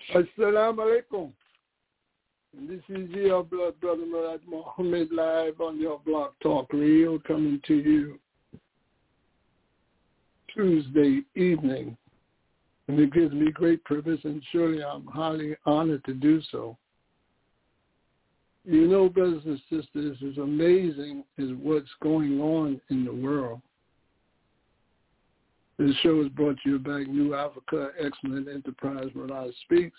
Assalamu alaikum. This is your blood brother Murad Mohammed live on your Blog Talk Radio, coming to you Tuesday evening. And it gives me great privilege, and surely I'm highly honored to do so. You know, brothers and sisters, as amazing as what's going on in the world. This show is brought to you by New Africa Excellent Enterprise Murad Speaks.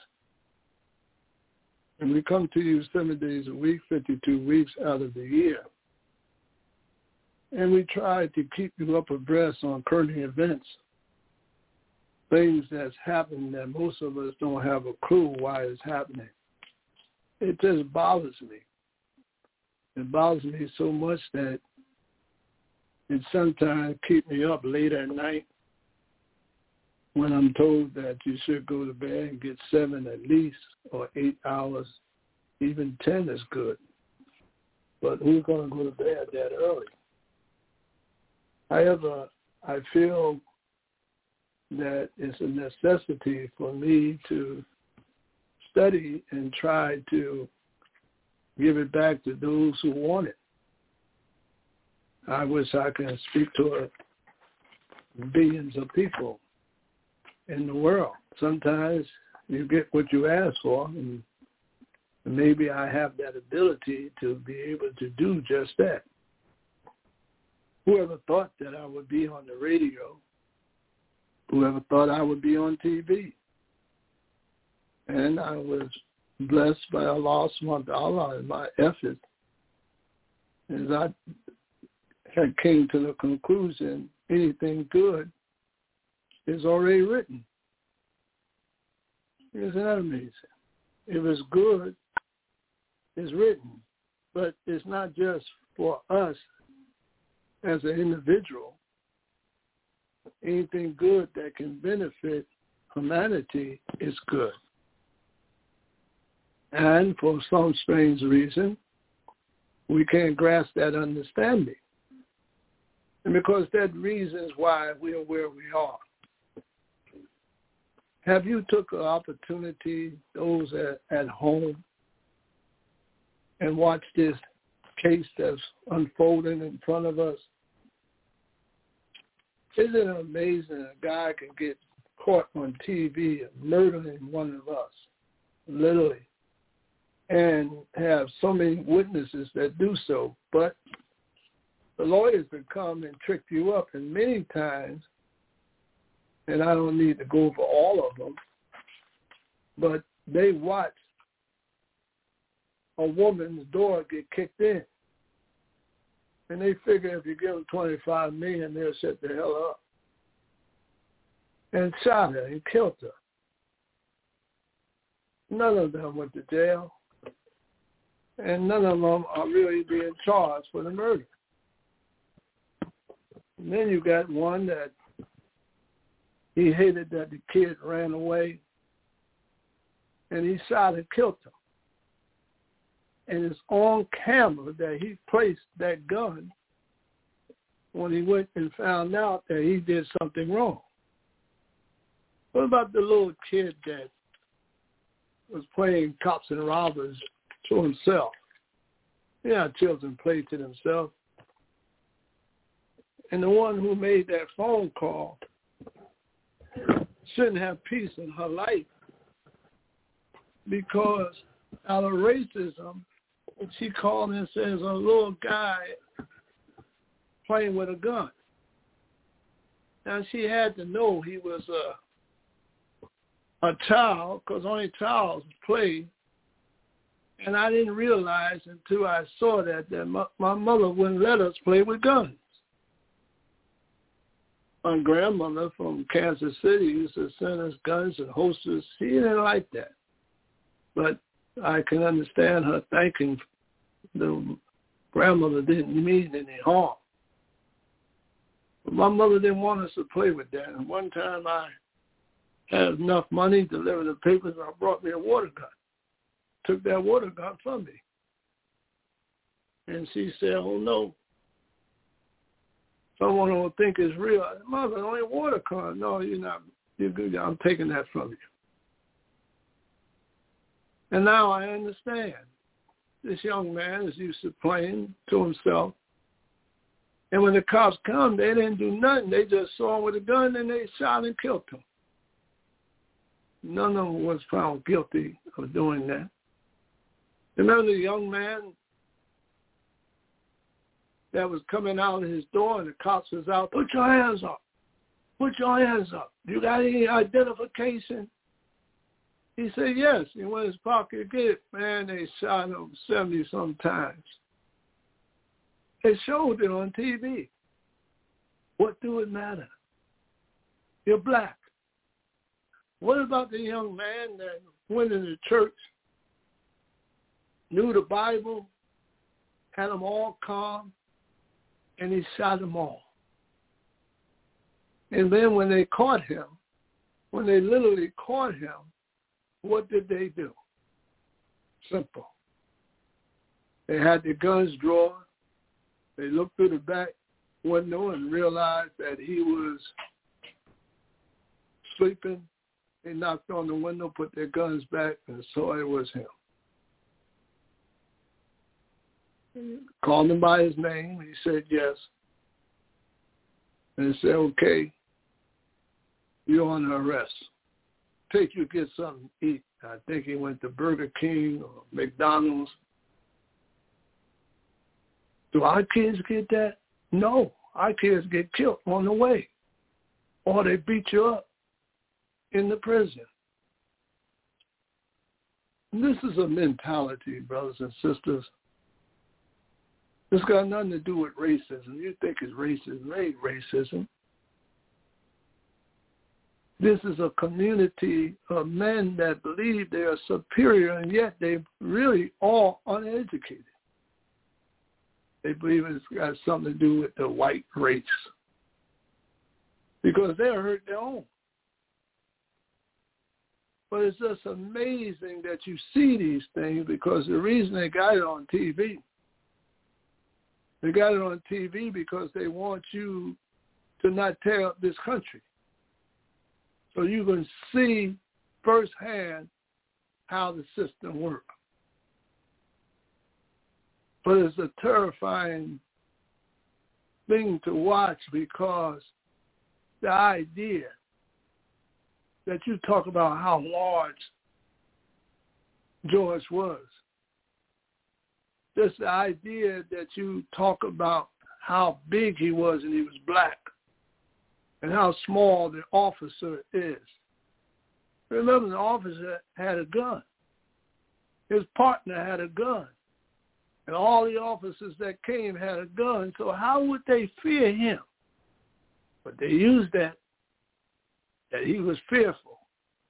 And we come to you 7 days a week, 52 weeks out of the year. And we try to keep you up abreast on current events, things that's happening that most of us don't have a clue why it's happening. It just bothers me. It bothers me so much that it sometimes keeps me up late at night when I'm told that you should go to bed and get 7 at least, or 8 hours. Even 10 is good. But who's going to go to bed that early? However, I feel that it's a necessity for me to study and try to give it back to those who want it. I wish I could speak to billions of people in the world. Sometimes you get what you ask for, and maybe I have that ability to be able to do just that. Whoever thought that I would be on the radio? Whoever thought I would be on TV? And I was blessed by Allah subhanahu wa ta'ala in my effort, as I had came to the conclusion anything good is already written. Isn't that amazing? If it's good, it's written. But it's not just for us as an individual. Anything good that can benefit humanity is good. And for some strange reason, we can't grasp that understanding. And because that reason is why we are where we are. Have you took an opportunity, those at home, and watched this case that's unfolding in front of us? Isn't it amazing a guy can get caught on TV murdering one of us, literally, and have so many witnesses that do so? But the lawyers would come and trick you up, and many times, and I don't need to go over all of them, but they watch a woman's door get kicked in. And they figure if you give them $25 million, they'll shut the hell up. And shot her and killed her. None of them went to jail. And none of them are really being charged for the murder. And then you got one that he hated that the kid ran away, and he shot and killed him. And it's on camera that he placed that gun when he went and found out that he did something wrong. What about the little kid that was playing cops and robbers to himself? Yeah, children play to themselves. And the one who made that phone call shouldn't have peace in her life, because out of racism, she called and says a little guy playing with a gun. Now, she had to know he was a child, because only childs play. And I didn't realize until I saw that my mother wouldn't let us play with guns. My grandmother from Kansas City used to send us guns and holsters. She didn't like that. But I can understand her thinking the grandmother didn't mean any harm. But my mother didn't want us to play with that. And one time I had enough money to deliver the papers, and I brought me a water gun. Took that water gun from me. And she said, oh, no. Someone will think it's real. I said, Mother, only a water gun. No, you're not. You're good. I'm taking that from you. And now I understand. This young man is used to playing to himself. And when the cops come, they didn't do nothing. They just saw him with a gun and they shot and killed him. None of them was found guilty of doing that. Remember the young man that was coming out of his door and the cops was out, put your hands up. Put your hands up. You got any identification? He said, yes. He went in his pocket to get it. Man, they shot him 70-some times. They showed it on TV. What do it matter? You're black. What about the young man that went into church, knew the Bible, had them all calm, and he shot them all? And then when they caught him, when they literally caught him, what did they do? Simple. They had their guns drawn. They looked through the back window and realized that he was sleeping. They knocked on the window, put their guns back, and saw it was him. Called him by his name. He said yes. And said, okay, you're under arrest. Take you to get something to eat. I think he went to Burger King or McDonald's. Do our kids get that? No. Our kids get killed on the way. Or they beat you up in the prison. This is a mentality, brothers and sisters. It's got nothing to do with racism. You think it's racism. It ain't racism. This is a community of men that believe they are superior, and yet they're really all uneducated. They believe it's got something to do with the white race because they hurt their own. But it's just amazing that you see these things because the reason they got it on TV, they got it on TV because they want you to not tear up this country. So you can see firsthand how the system works. But it's a terrifying thing to watch because the idea that you talk about how large George was, just the idea that you talk about how big he was and he was black and how small the officer is. Remember, the officer had a gun. His partner had a gun. And all the officers that came had a gun, so how would they fear him? But they used that he was fearful.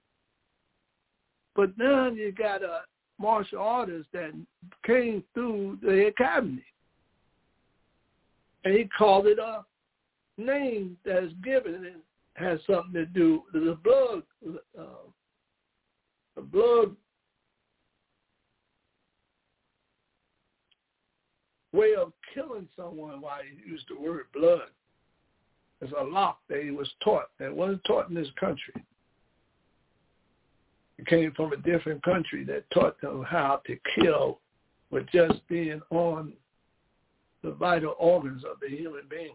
But now you got a martial artist that came through the academy. And he called it a name that's given and has something to do with the blood way of killing someone. Why he used the word blood. It's a lock that he was taught that wasn't taught in this country. It came from a different country that taught them how to kill with just being on the vital organs of the human being.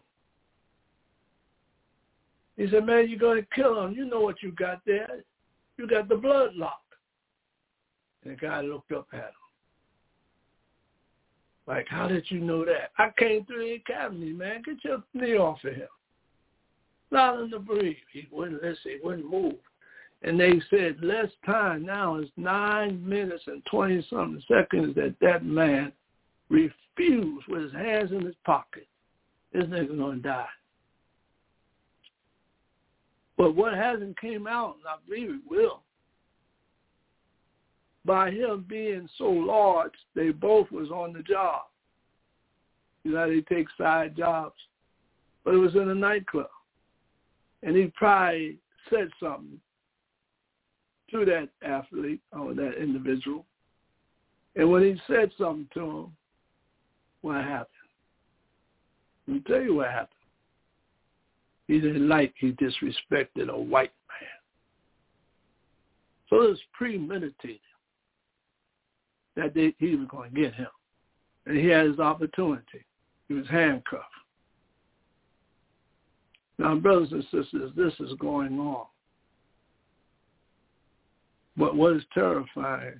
He said, man, you're going to kill him. You know what you got there. You got the blood lock. And the guy looked up at him. Like, how did you know that? I came through the academy, man. Get your knee off of him. Allow him to breathe. He wouldn't listen. He wouldn't move. And they said less time now is 9 minutes and 20-something seconds that man refused with his hands in his pocket. This nigga's going to die. But what hasn't came out, and I believe it will, by him being so large, they both was on the job. You know, they take side jobs. But it was in a nightclub. And he probably said something to that athlete or that individual. And when he said something to him, what happened? Let me tell you what happened. He didn't like, he disrespected a white man. So it was premeditated. that he was going to get him. And he had his opportunity. He was handcuffed. Now, brothers and sisters, this is going on. But what is terrifying,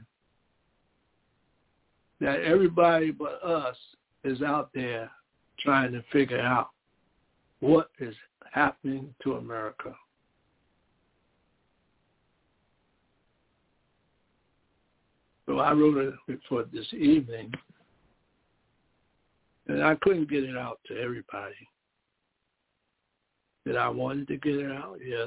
that everybody but us is out there trying to figure out what is happening to America. So I wrote it for this evening, and I couldn't get it out to everybody. Did I wanted to get it out? Yes.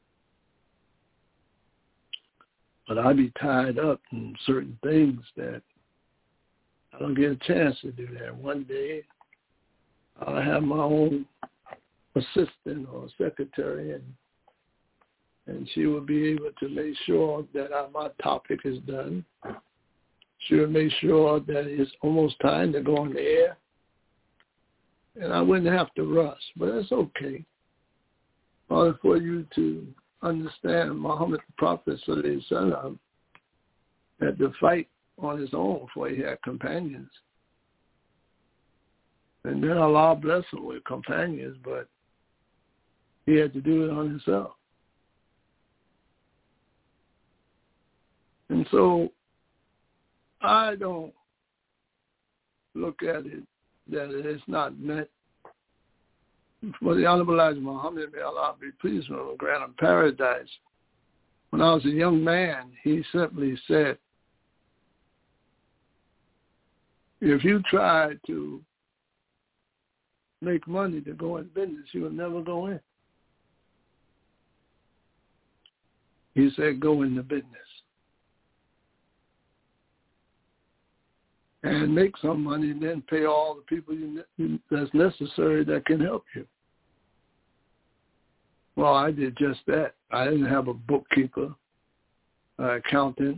But I'd be tied up in certain things that I don't get a chance to do that. One day I'll have my own assistant or secretary, and she will be able to make sure that my topic is done. She will make sure that it's almost time to go on the air. And I wouldn't have to rush, but that's okay. Only for you to understand Muhammad the Prophet ﷺ had to fight on his own before he had companions. And then Allah blessed him with companions, but he had to do it on himself. And so I don't look at it that it's not meant for the Honorable Elijah Muhammad, may Allah be pleased with him, grant him paradise. When I was a young man, he simply said, if you try to make money to go in business, you will never go in. He said, go into business. And make some money, and then pay all the people that's necessary that can help you. Well, I did just that. I didn't have a bookkeeper, accountant.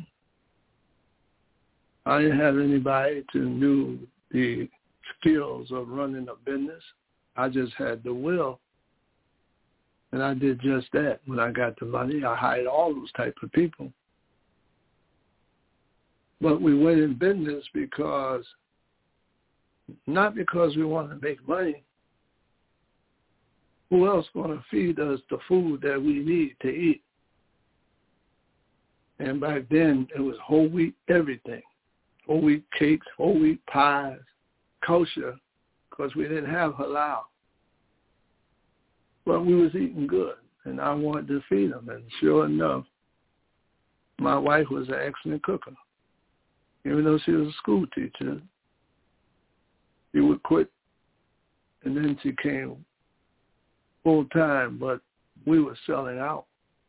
I didn't have anybody who knew the skills of running a business. I just had the will. And I did just that. When I got the money, I hired all those type of people. But we went in business not because we want to make money. Who else going to feed us the food that we need to eat? And back then, it was whole wheat everything. Whole wheat cakes, whole wheat pies, kosher, because we didn't have halal. But we was eating good, and I wanted to feed them. And sure enough, my wife was an excellent cooker. Even though she was a school teacher, she would quit, and then she came full time, but we were selling out.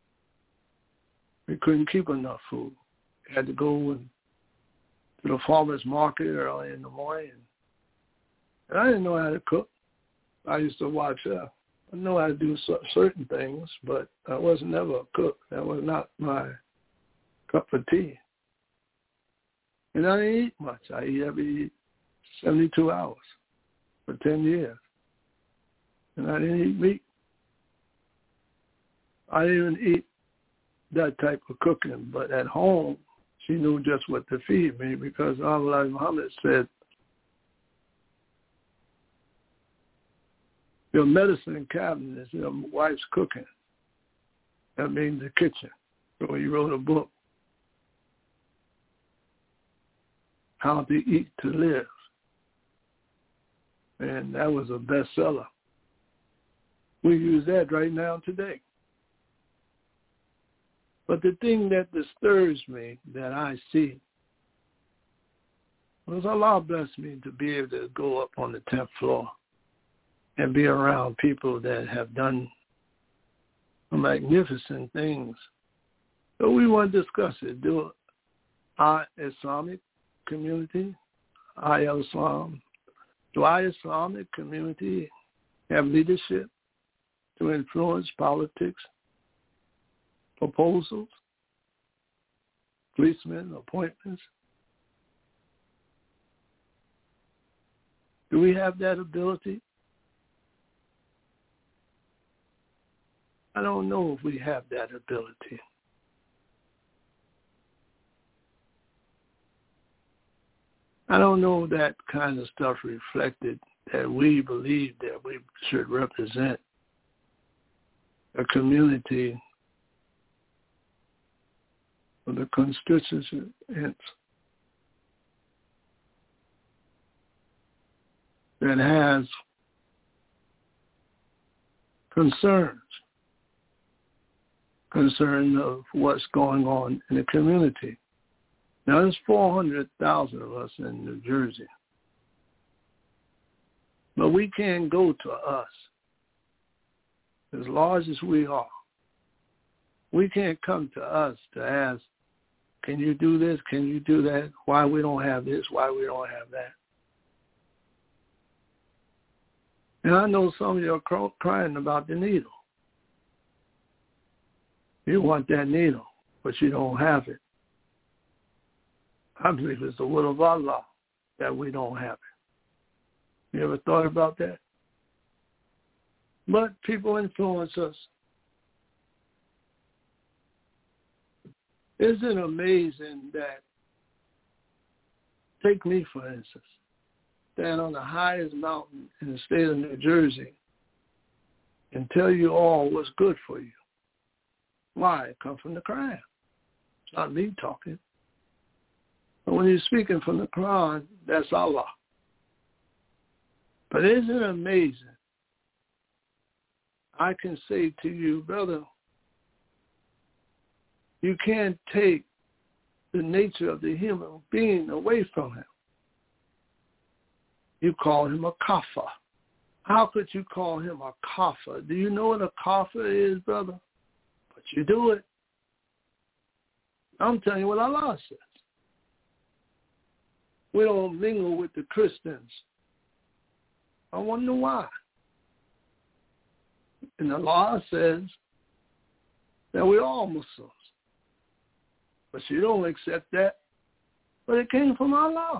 We couldn't keep enough food. We had to go to the farmer's market early in the morning. And I didn't know how to cook. I used to watch her. I know how to do certain things, but I was never a cook. That was not my cup of tea. And I didn't eat much. I eat every 72 hours for 10 years. And I didn't eat meat. I didn't even eat that type of cooking. But at home, she knew just what to feed me because Allah Muhammad said, your medicine cabinet is your wife's cooking. That means the kitchen. So he wrote a book, How to Eat to Live. And that was a bestseller. We use that right now today. But the thing that disturbs me that I see was Allah blessed me to be able to go up on the 10th floor and be around people that have done magnificent things. So we want to discuss it. Do our Islamic community, Islam, do our Islamic community have leadership to influence politics, proposals, policemen, appointments? Do we have that ability? I don't know if we have that ability. I don't know that kind of stuff reflected that we believe that we should represent a community of the constituents that has concerns of what's going on in the community. Now, there's 400,000 of us in New Jersey. But we can't go to us, as large as we are. We can't come to us to ask, can you do this? Can you do that? Why we don't have this? Why we don't have that? And I know some of you are crying about the needle. You want that needle, but you don't have it. I believe it's the will of Allah that we don't have it. You ever thought about that? But people influence us. Isn't it amazing that, take me for instance, stand on the highest mountain in the state of New Jersey and tell you all what's good for you. Why? It comes from the Quran. It's not me talking. But when you're speaking from the Quran, that's Allah. But isn't it amazing? I can say to you, brother, you can't take the nature of the human being away from him. You call him a kafir. How could you call him a kafir? Do you know what a kafir is, brother? But you do it. I'm telling you what Allah says. We don't mingle with the Christians. I wonder why. And Allah says that we're all Muslims. But you don't accept that. But it came from Allah.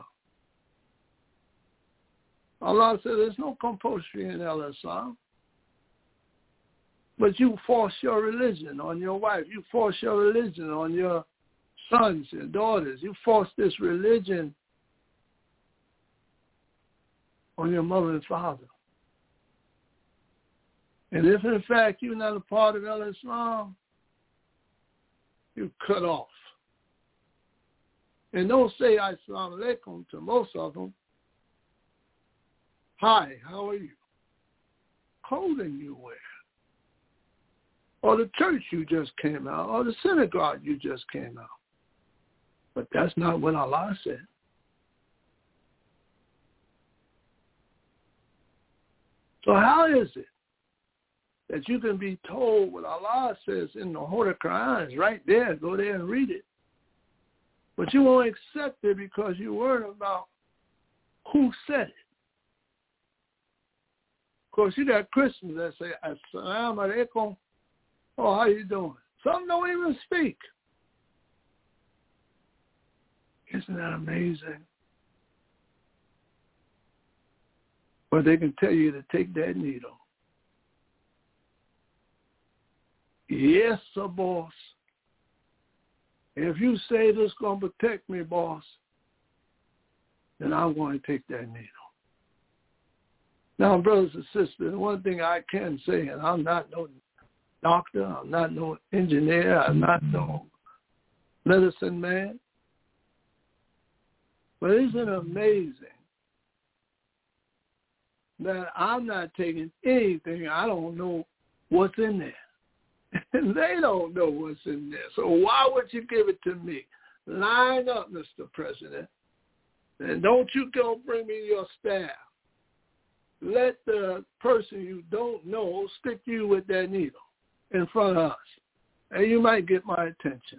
Allah said there's no compulsory in Islam. But you force your religion on your wife. You force your religion on your sons and daughters. You force this religion on your mother and father. And if in fact you're not a part of Islam, you cut off. And don't say Assalamu alaikum to most of them. Hi, how are you? Clothing you wear. Or the church you just came out, or the synagogue you just came out. But that's not what Allah said. So how is it that you can be told what Allah says in the Holy Quran is right there, go there and read it, but you won't accept it because you worry about who said it? Of course, you got Christians that say, Assalamu alaikum, oh, how you doing? Some don't even speak. Isn't that amazing? But they can tell you to take that needle. Yes, sir, boss. If you say this is going to protect me, boss, then I'm going to take that needle. Now, brothers and sisters, one thing I can say, and I'm not no doctor, I'm not no engineer, I'm not no medicine man, but isn't it amazing that I'm not taking anything, I don't know what's in there. And they don't know what's in there. So why would you give it to me? Line up, Mr. President. And don't you go bring me your staff. Let the person you don't know stick you with that needle in front of us. And you might get my attention.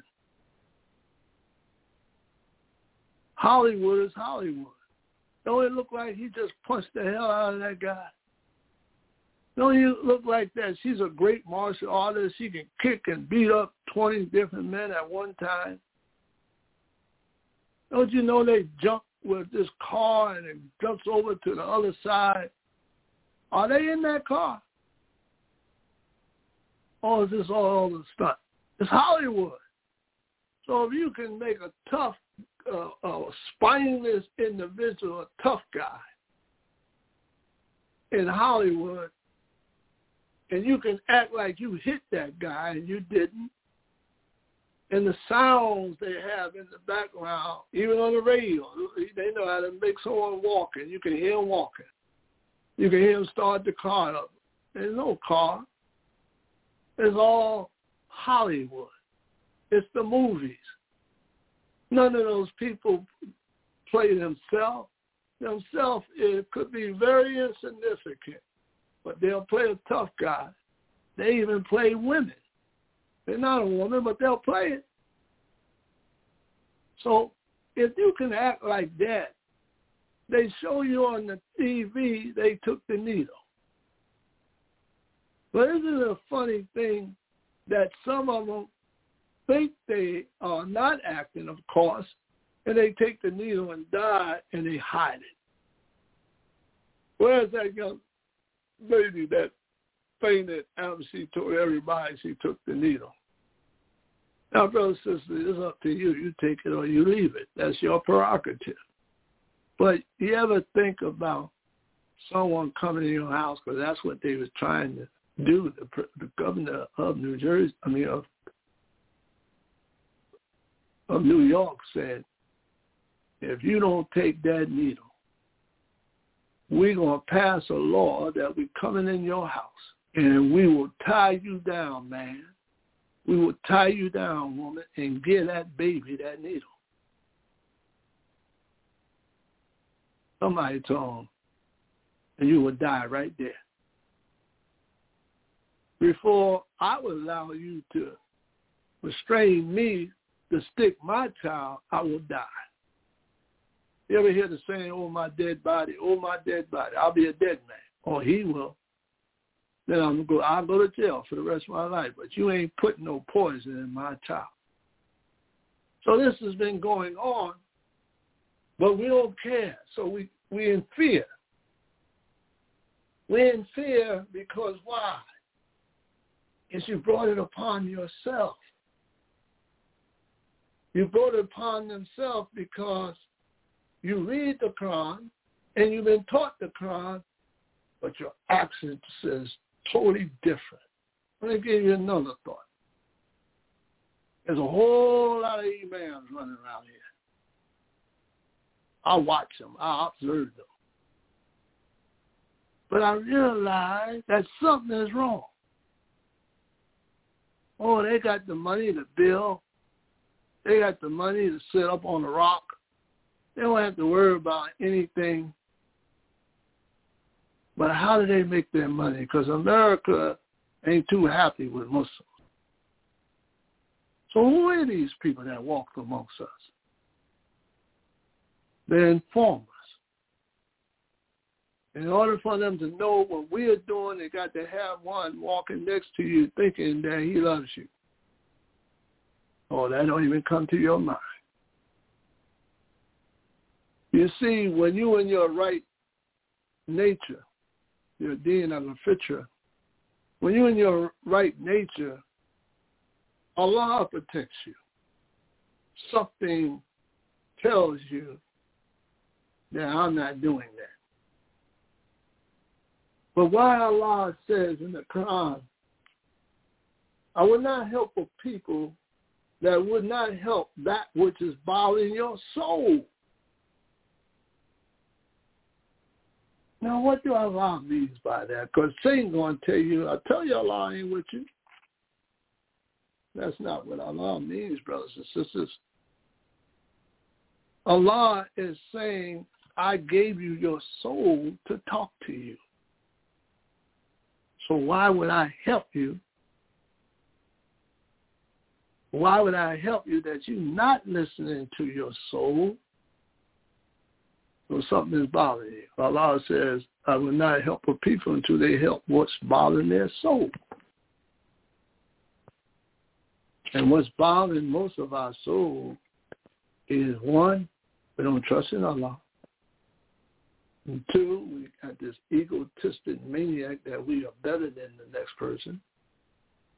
Hollywood is Hollywood. Don't it look like he just punched the hell out of that guy? Don't you look like that? She's a great martial artist. She can kick and beat up 20 different men at one time. Don't you know they jump with this car and it jumps over to the other side? Are they in that car? Or is this all a stunt? It's Hollywood. So if you can make a tough a spineless individual, a tough guy in Hollywood, and you can act like you hit that guy and you didn't. And the sounds they have in the background, even on the radio, they know how to make someone walking. You can hear him walking. You can hear him start the car up. There's no car. It's all Hollywood. It's the movies. None of those people play themselves. It could be very insignificant, but they'll play a tough guy. They even play women. They're not a woman, but they'll play it. So if you can act like that, they show you on the TV they took the needle. But isn't it a funny thing that some of them think they are not acting, of course, and they take the needle and die and they hide it? Where's that young lady that fainted after she told everybody she took the needle? Now, brothers and sisters, it's up to you. You take it or you leave it. That's your prerogative. But you ever think about someone coming in your house, because that's what they was trying to do. The governor of New Jersey, of New York said, if you don't take that needle, we're going to pass a law that we're coming in your house and we will tie you down, man. We will tie you down, woman, and give that baby that needle. Somebody told him, and you will die right there. Before I would allow you to restrain me to stick my child, I will die. You ever hear the saying, oh, my dead body, I'll be a dead man. Or he will. Then I'll go to jail for the rest of my life. But you ain't putting no poison in my child. So this has been going on, but we don't care. So we're in fear. We're in fear because why? Because you brought it upon yourself. You brought it upon themselves because you read the Quran and you've been taught the Quran, but your action says totally different. Let me give you another thought. There's a whole lot of imams running around here. I watch them. I observe them. But I realize that something is wrong. Oh, they got the money to build. They got the money to sit up on the rock. They don't have to worry about anything. But how do they make their money? Because America ain't too happy with Muslims. So who are these people that walk amongst us? They're informers. In order for them to know what we're doing, they got to have one walking next to you thinking that he loves you. Oh, that don't even come to your mind. You see, when you're in your right nature, your deen al-fitra, when you're in your right nature, Allah protects you. Something tells you that I'm not doing that. But why Allah says in the Quran, I will not help a people that would not help that which is bothering your soul. Now, what do Allah means by that? Because Satan's going to tell you, I tell you Allah ain't with you. That's not what Allah means, brothers and sisters. Allah is saying, I gave you your soul to talk to you. So why would I help you? Why would I help you that you're not listening to your soul? So something is bothering you. Allah says, I will not help a people until they help what's bothering their soul. And what's bothering most of our soul is, one, we don't trust in Allah. And two, we got this egotistic maniac that we are better than the next person.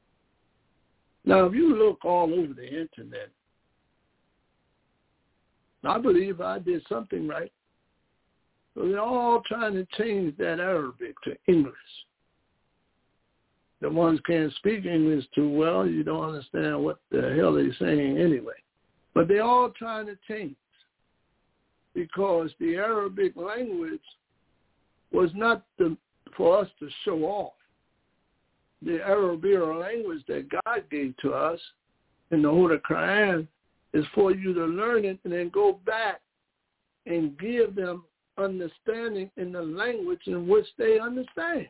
Now, if you look all over the internet, I believe I did something right. So they're all trying to change that Arabic to English. The ones can't speak English too well. You don't understand what the hell they're saying anyway. But they're all trying to change because the Arabic language was not for us to show off. The Arabic language that God gave to us in the Holy Quran is for you to learn it and then go back and give them understanding in the language in which they understand.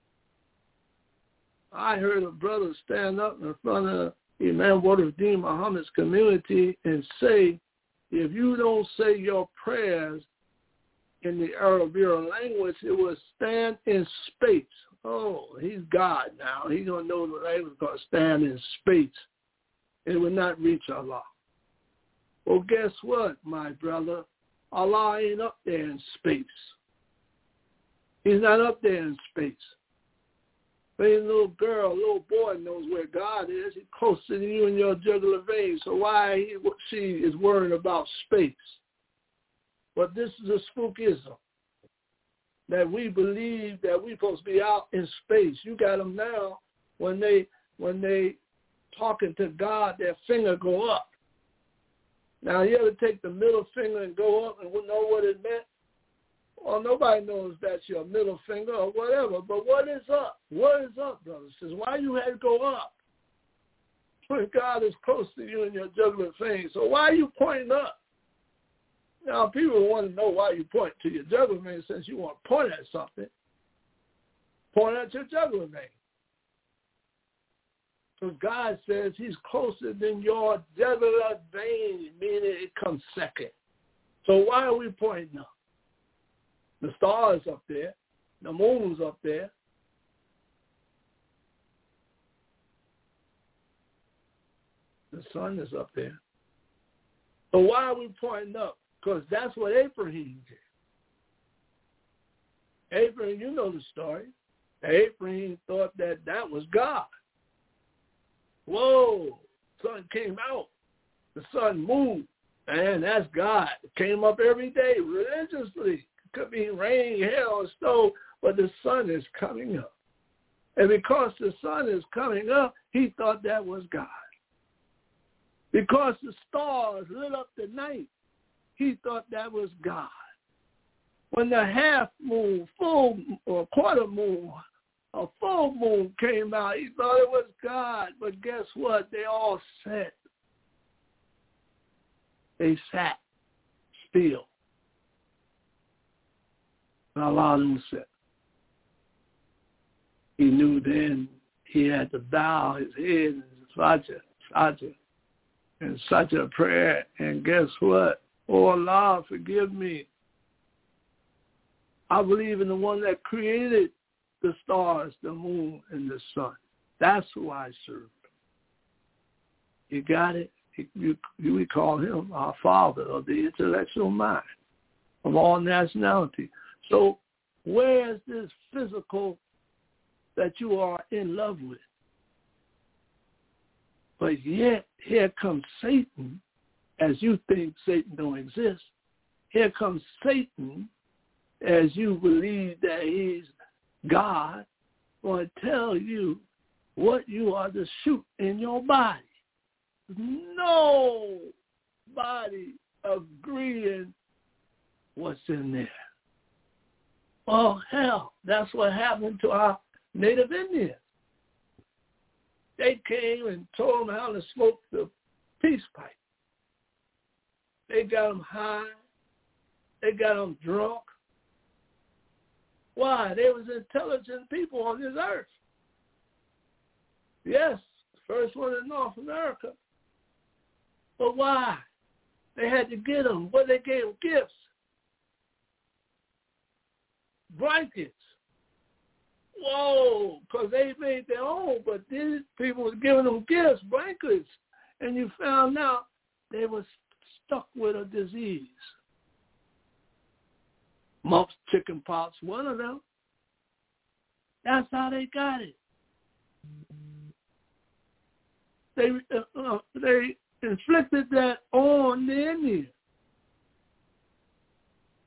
I heard a brother stand up in front of Imam Waduddin Muhammad's community and say, if you don't say your prayers in the Arabic language, it will stand in space. Oh, he's God now. He's going to know the language called stand in space. It will not reach Allah. Well, guess what, my brother? Allah ain't up there in space. He's not up there in space. But a little girl, a little boy knows where God is. He's closer to you in your jugular vein. So why she is worrying about space? But this is a spookism that we believe that we're supposed to be out in space. You got them now when they talking to God, their finger go up. Now you ever take the middle finger and go up and know what it meant? Well, nobody knows that's your middle finger or whatever. But what is up? What is up, brothers? Says why you had to go up when God is close to you in your jugular vein? So why are you pointing up? Now, people want to know why you point to your jugular vein since you want to point at something. Point at your jugular vein. Because God says he's closer than your jugular vein, meaning it comes second. So why are we pointing up? The stars up there. The moon's up there. The sun is up there. So why are we pointing up? Because that's what Abraham did. Abraham, you know the story. Abraham thought that was God. Whoa, sun came out. The sun moved. Man, that's God. It came up every day religiously. It could be rain, hail, or snow, but the sun is coming up. And because the sun is coming up, he thought that was God. Because the stars lit up the night, he thought that was God. When the half moon, full or quarter moon, a full moon came out, he thought it was God. But guess what? They all sat. They sat still. And Allah didn't sit. He knew then he had to bow his head in sajda, in such a prayer. And guess what? Oh, Allah, forgive me. I believe in the one that created the stars, the moon, and the sun. That's who I serve. You got it? We call him our father of the intellectual mind of all nationality. So where is this physical that you are in love with? But yet, here comes Satan, as you think Satan don't exist. Here comes Satan, as you believe that he's God, going to tell you what you are to shoot in your body. No body agreeing what's in there. Oh, hell, that's what happened to our Native Indians. They came and told them how to smoke the peace pipe. They got them high. They got them drunk. Why? They was intelligent people on this earth. Yes, first one in North America. But why? They had to get them. What they gave them? Gifts. Blankets. Whoa, because they made their own, but these people was giving them gifts, blankets. And you found out they was stuck with a disease. Mumps, chicken pox, one of them. That's how they got it. They inflicted that on the Indians.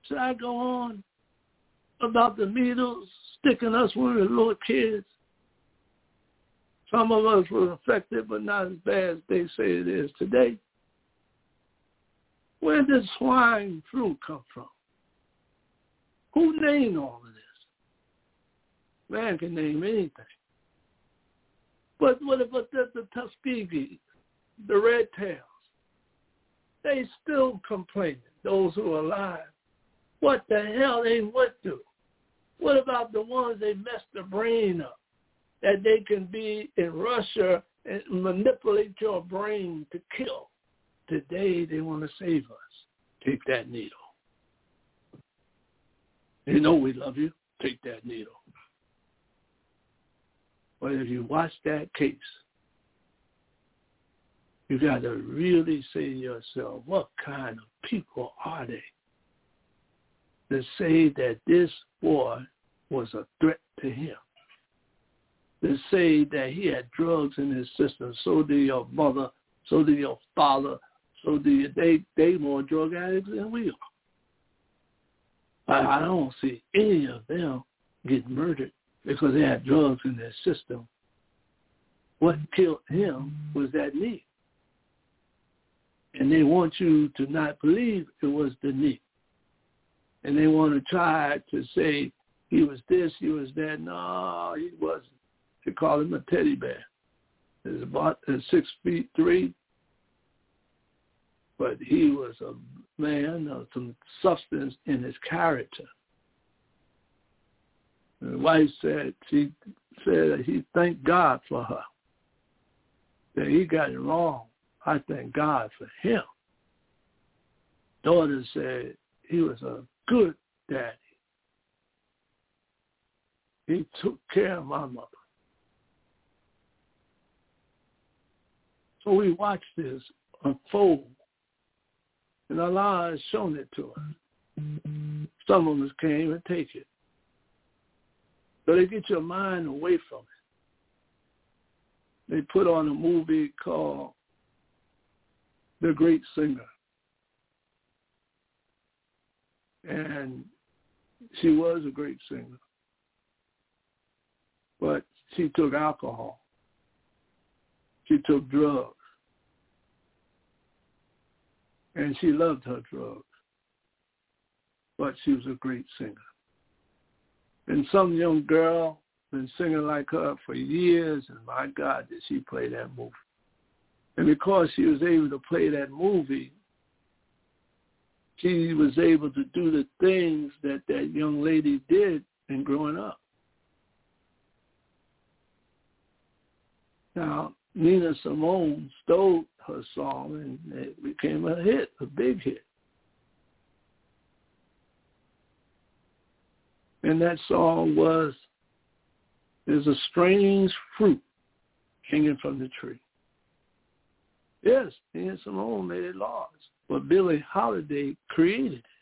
Should I go on about the needles sticking us when we were little kids? Some of us were affected, but not as bad as they say it is today. Where did swine flu come from? Who named all of this? Man can name anything. But what about the Tuskegee, the Red Tails? They still complaining, those who are alive. What the hell they went through? What about the ones they messed their brain up? That they can be in Russia and manipulate your brain to kill. Today they want to save us. Take that needle. They know we love you. Take that needle. But if you watch that case, you got to really say to yourself, what kind of people are they that say that this boy was a threat to him? That say that he had drugs in his system, so do your mother, so do your father, so do you. They more drug addicts than we are. I don't see any of them get murdered because they had drugs in their system. What killed him was that knee. And they want you to not believe it was the knee. And they want to try to say he was this, he was that. No, he wasn't. They call him a teddy bear. He's about 6'3", but he was a man of some substance in his character. And the wife said he thanked God for her. That he got it wrong. I thank God for him. Daughter said he was a good daddy. He took care of my mother. So we watched this unfold, and Allah has shown it to us. Some of us can't even take it. So they get your mind away from it. They put on a movie called The Great Singer. And she was a great singer. But she took alcohol. She took drugs. And she loved her drugs. But she was a great singer. And some young girl been singing like her for years, and my God, did she play that movie. And because she was able to play that movie, she was able to do the things that that young lady did in growing up. Now, Nina Simone stole her song, and it became a hit, a big hit. And that song was, "There's a strange fruit hanging from the tree." Yes, Nina Simone made it large, but Billie Holiday created it.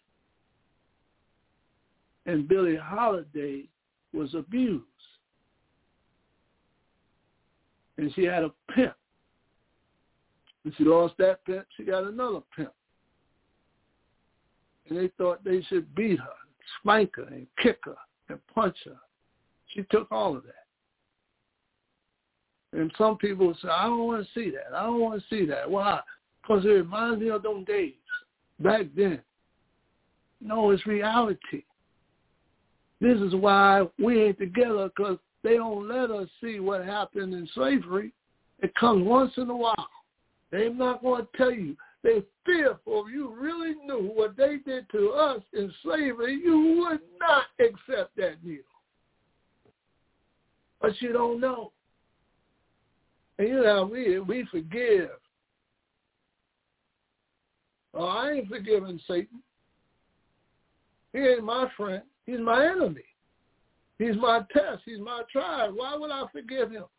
And Billie Holiday was abused. And she had a pimp. When she lost that pimp, she got another pimp. And they thought they should beat her, spank her, and kick her, and punch her. She took all of that. And some people say, I don't want to see that. I don't want to see that. Why? Because it reminds me of those days, back then. No, it's reality. This is why we ain't together, because they don't let us see what happened in slavery. It comes once in a while. They're not going to tell you. They're fearful. If you really knew what they did to us in slavery, you would not accept that needle. But you don't know. And you know, we forgive. Oh, I ain't forgiving Satan. He ain't my friend. He's my enemy. He's my test. He's my trial. Why would I forgive him?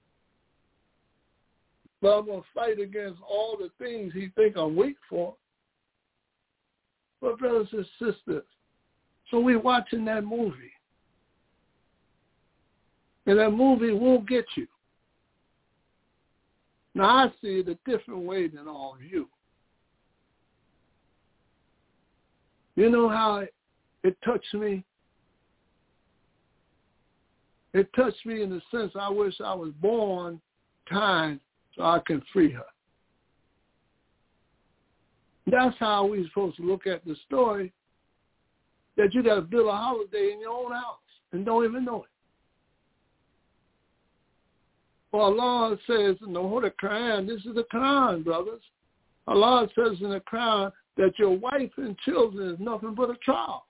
But I'm going to fight against all the things he think I'm weak for. But brothers and sisters, so we're watching that movie. And that movie will get you. Now, I see it a different way than all of you. You know how it touched me? It touched me in the sense I wish I was born time so I can free her. That's how we're supposed to look at the story, that you got to build a holiday in your own house and don't even know it. Well, Allah says in the Holy Quran, this is the Quran, brothers. Allah says in the Quran that your wife and children is nothing but a trial.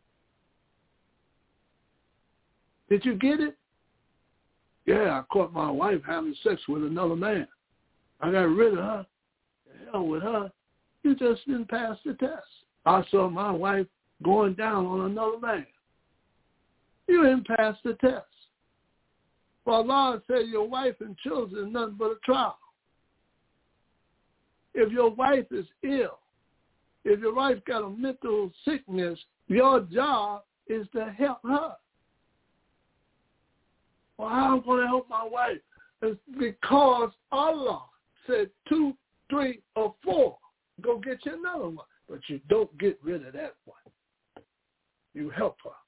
Did you get it? Yeah, I caught my wife having sex with another man. I got rid of her. The hell with her. You just didn't pass the test. I saw my wife going down on another man. You didn't pass the test. Well, Allah said your wife and children is nothing but a trial. If your wife is ill, if your wife got a mental sickness, your job is to help her. Well, how am I going to help my wife? It's because Allah said 2, 3, or 4. Go get you another one. But you don't get rid of that one. You help her.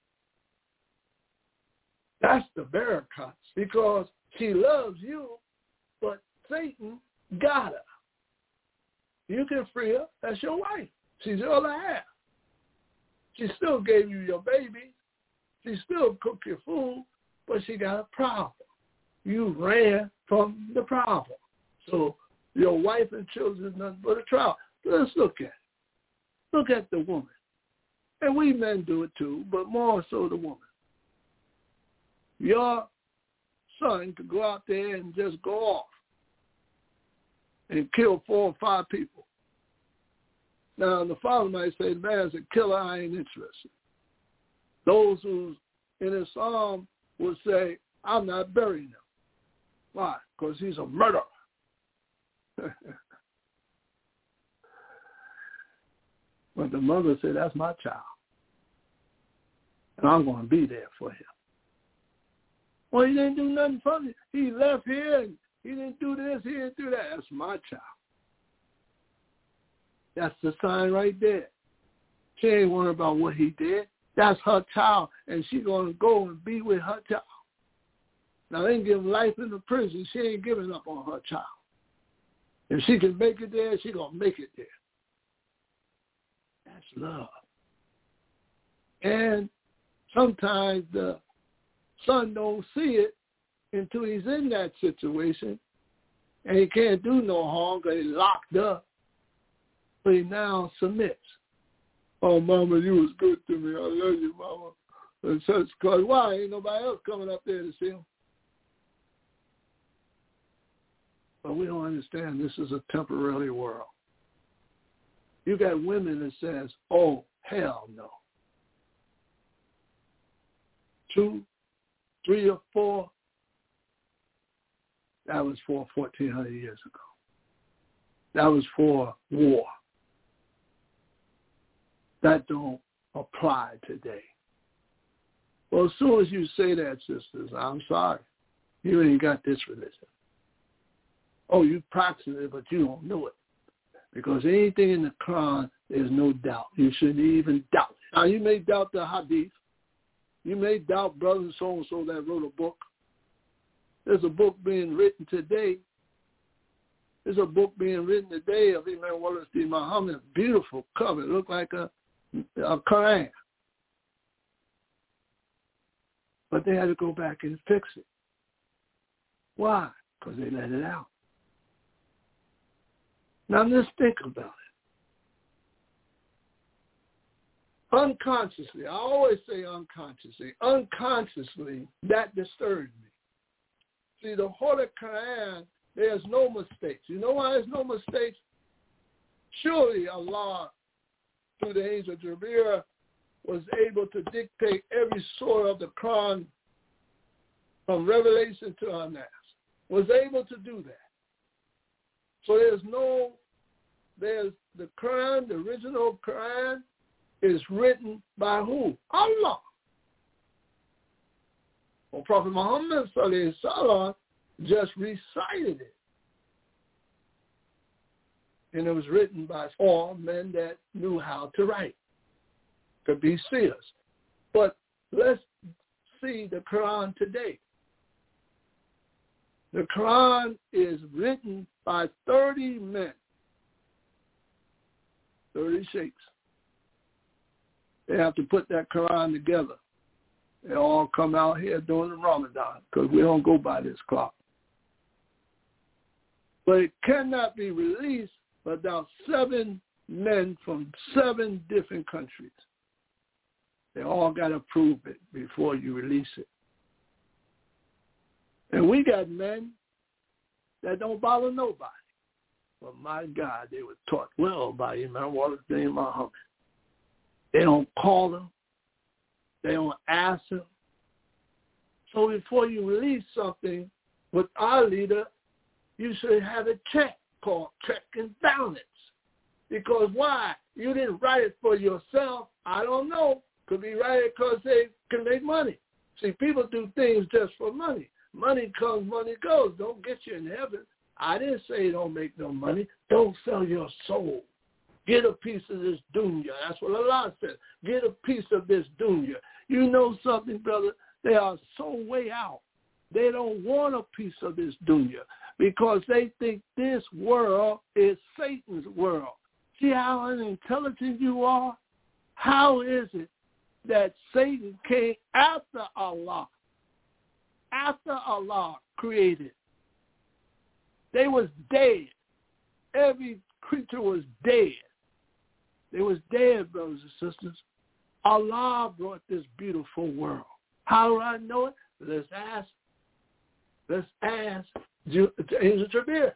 That's the barakah, because she loves you, but Satan got her. You can free her. That's your wife. She's your other half. She still gave you your baby. She still cooked your food, but she got a problem. You ran from the problem. So your wife and children is nothing but a trial. Let's look at it. Look at the woman. And we men do it too, but more so the woman. Your son could go out there and just go off and kill 4 or 5 people. Now, the father might say, the man's a killer, I ain't interested. Those who in Islam would say, I'm not burying him. Why? Because he's a murderer. But the mother said, that's my child. And I'm going to be there for him. Well, he didn't do nothing for me. He left here and he didn't do this, he didn't do that. That's my child. That's the sign right there. She ain't worried about what he did. That's her child, and she's going to go and be with her child. Now, they ain't giving life in the prison. She ain't giving up on her child. If she can make it there, she's going to make it there. That's love. And sometimes the son don't see it until he's in that situation, and he can't do no harm because he's locked up. But he now submits. Oh, Mama, you was good to me. I love you, Mama. And such, because why? Ain't nobody else coming up there to see him. But we don't understand this is a temporary world. You got women that says, oh, hell no. 2, 3, or 4, that was for 1,400 years ago. That was for war. That don't apply today. Well, as soon as you say that, sisters, I'm sorry. You ain't got this religion. Oh, you practice it, but you don't know it. Because anything in the Quran, there's no doubt. You shouldn't even doubt. Now, you may doubt the hadith. You may doubt brother so-and-so that wrote a book. There's a book being written today. There's a book being written today of Imam Wallenstein Muhammad. Beautiful cover. It looked like a Quran. But they had to go back and fix it. Why? Because they let it out. Now let's think about it. Unconsciously, I always say unconsciously, that disturbed me. See, the Holy Quran, there's no mistakes. You know why there's no mistakes? Surely Allah, through the angel Jibreel, was able to dictate every surah of the Quran from Revelation to An-Nas. Was able to do that. So there's the Quran, the original Quran, is written by who? Allah. Well, Prophet Muhammad sallallahu alaihi wasallam just recited it. And it was written by all men that knew how to write. could be seers. But let's see the Quran today. The Quran is written by 30 men, 30 sheikhs. They have to put that Quran together. They all come out here during the Ramadan because we don't go by this clock. But it cannot be released without 7 men from 7 different countries. They all got to approve it before you release it. And we got men that don't bother nobody. But my God, they were taught well by Imam Walid Muhammad. They don't call them. They don't ask them. So before you release something with our leader, you should have a check called check and balance. Because why? You didn't write it for yourself. I don't know. Could be write it because they can make money. See, people do things just for money. Money comes, money goes. Don't get you in heaven. I didn't say don't make no money. Don't sell your soul. Get a piece of this dunya. That's what Allah said. Get a piece of this dunya. You know something, brother? They are so way out. They don't want a piece of this dunya because they think this world is Satan's world. See how unintelligent you are? How is it that Satan came after Allah? After Allah created. They was dead. Every creature was dead. They was dead, brothers and sisters. Allah brought this beautiful world. How do I know it? Let's ask Angel Jabir.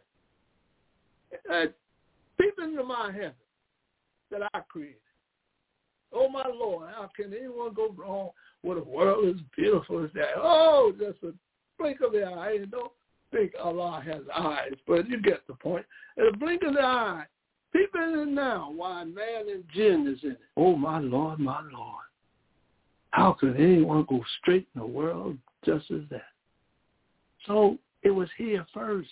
People into my heaven that I created. Oh, my Lord, how can anyone go wrong with a world as beautiful as that? Oh, just a blink of the eye. You don't think Allah has eyes, but you get the point. At a blink of the eye, people in it now, why man and jinn is in it. Oh, my Lord, my Lord. How could anyone go straight in the world just as that? So it was here first.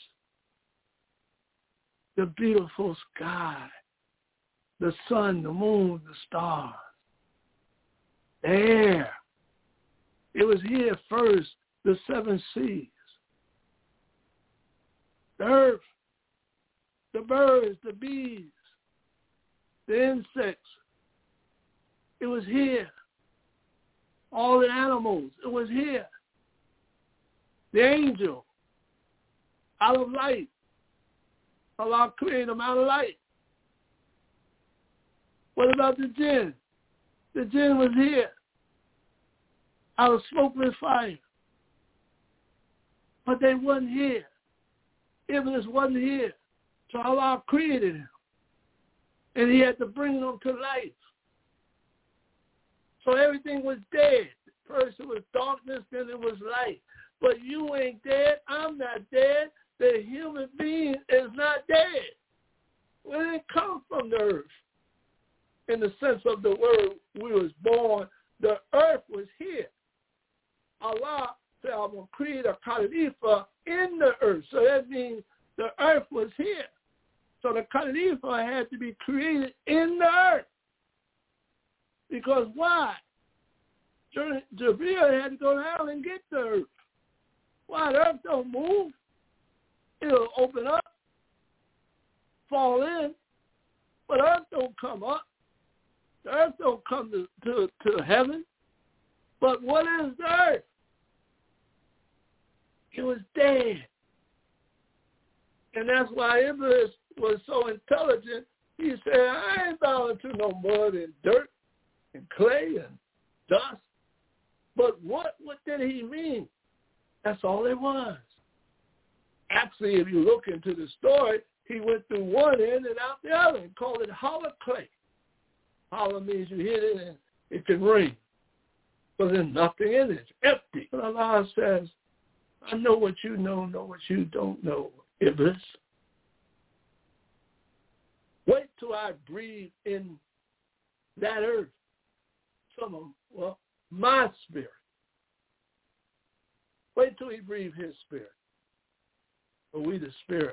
The beautiful sky, the sun, the moon, the stars, the air. It was here first, the 7 seas, the earth, the birds, the bees, the insects. It was here. All the animals, it was here. The angel, out of light. Allah created them out of light. What about the jinn? The jinn was here, out of smokeless fire. But they wasn't here. Iblis wasn't here. So Allah created him. And he had to bring them to life. So everything was dead. First it was darkness, then it was light. But you ain't dead. I'm not dead. The human being is not dead. We didn't come from the earth. In the sense of the word, we was born. The earth was here. Allah said, I'm going to create a Khalifa in the earth. So that means the earth was here. So the Khalifa had to be created in the earth. Because why? Jibreel had to go down and get the earth. Why? The earth don't move. It'll open up, fall in, but the earth don't come up. The earth don't come to heaven. But what is the earth? It was dead. And that's why Iblis was so intelligent. He said, I ain't bowing to no mud and dirt and clay and dust. But what did he mean? That's all it was. Actually, if you look into the story, he went through one end and out the other and called it hollow clay. Hollow means you hit it and it can ring. But there's nothing in it. It's empty. But Allah says, I know what you know what you don't know, Iblis. Wait till I breathe in that earth my spirit. Wait till he breathes his spirit. But we the spirit.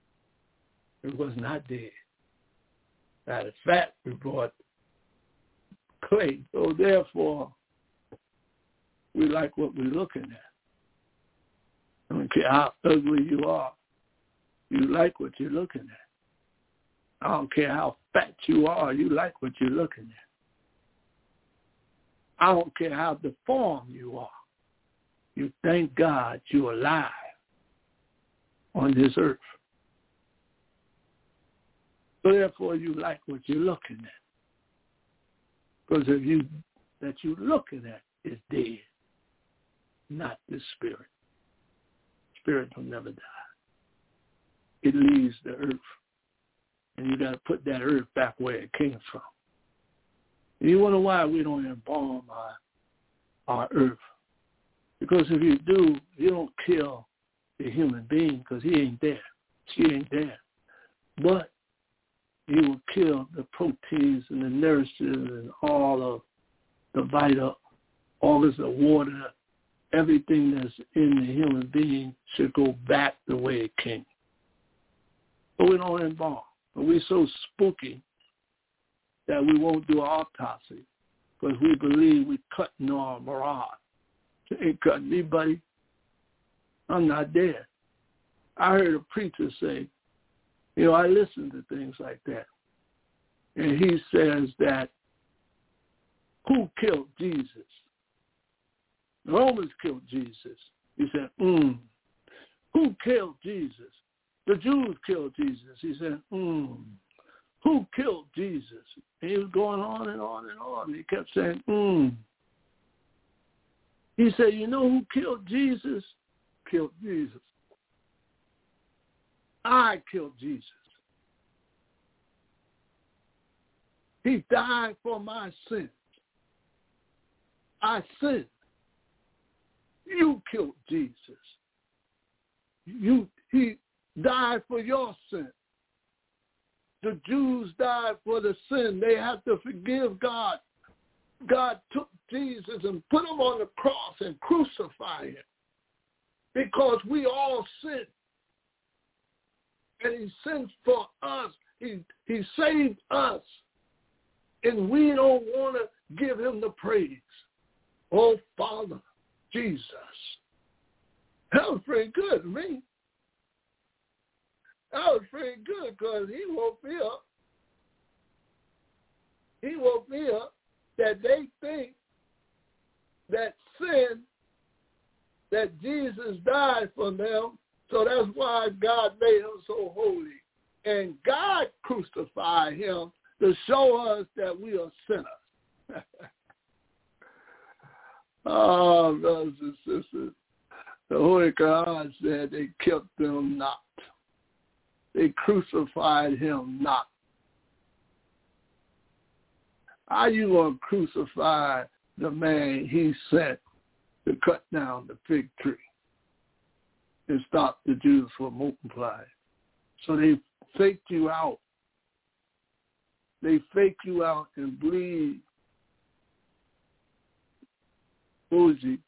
It was not dead. Matter of fact, we brought clay. So therefore, we like what we're looking at. I don't care how ugly you are. You like what you're looking at. I don't care how fat you are. You like what you're looking at. I don't care how deformed you are. You thank God you're alive on this earth. So therefore, you like what you're looking at. Because that you're looking at is dead, not the spirit. Spirit will never die. It leaves the earth. And you got to put that earth back where it came from. And you wonder why we don't embalm our earth. Because if you do, you don't kill the human being because he ain't there. She ain't there. But you will kill the proteins and the nourishes and all of the vital organs of water. Everything that's in the human being should go back the way it came. But we don't embalm. But we're so spooky that we won't do an autopsy because we believe we're cutting our mirage. Ain't cutting me, buddy. I'm not dead. I heard a preacher say, I listen to things like that. And he says that, who killed Jesus? The Romans killed Jesus. He said, Who killed Jesus? The Jews killed Jesus. He said, Who killed Jesus? And he was going on and on and on. He kept saying, He said, you know who killed Jesus? Killed Jesus. I killed Jesus. He died for my sins. I sinned. You killed Jesus. He died for your sin. The Jews died for the sin. They have to forgive God. God took Jesus and put him on the cross and crucified him because we all sinned. And he sent for us. He saved us. And we don't want to give him the praise. Oh, Father, Jesus. That was pretty good to me. That was pretty good because he woke me up. He woke me up that they think that sin, that Jesus died for them, so that's why God made him so holy. And God crucified him to show us that we are sinners. Oh, brothers and sisters, the Holy God said they kept them not. They crucified him not. How you going to crucify the man he sent to cut down the fig tree and stop the Jews from multiplying? So they faked you out. They fake you out and believe Fuji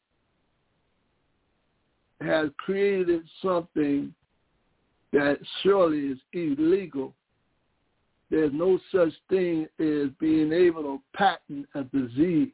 has created something that surely is illegal. There's no such thing as being able to patent a disease.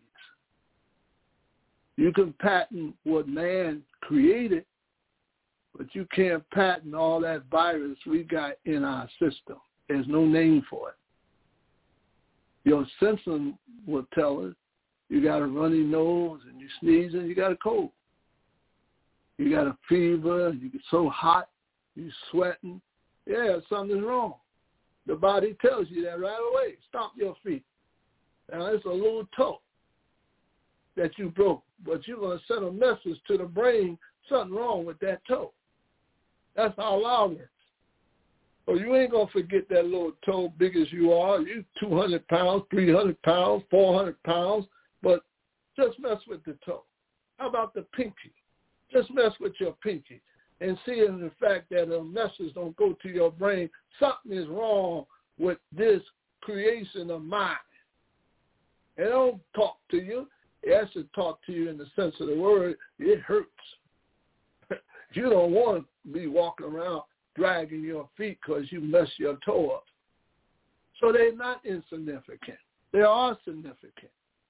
You can patent what man created, but you can't patent all that virus we got in our system. There's no name for it. Your symptom will tell us you got a runny nose and you sneeze and you got a cold. You got a fever, you get so hot, you sweating. Yeah, something's wrong. The body tells you that right away. Stomp your feet. Now, it's a little toe that you broke, but you're going to send a message to the brain, something wrong with that toe. That's how loud it is. So you ain't going to forget that little toe, big as you are. You 200 pounds, 300 pounds, 400 pounds, but just mess with the toe. How about the pinky? Just mess with your pinky and see in the fact that the message don't go to your brain. Something is wrong with this creation of mine. It don't talk to you. It has to talk to you in the sense of the word. It hurts. You don't want to be walking around dragging your feet because you messed your toe up. So they're not insignificant. They are significant.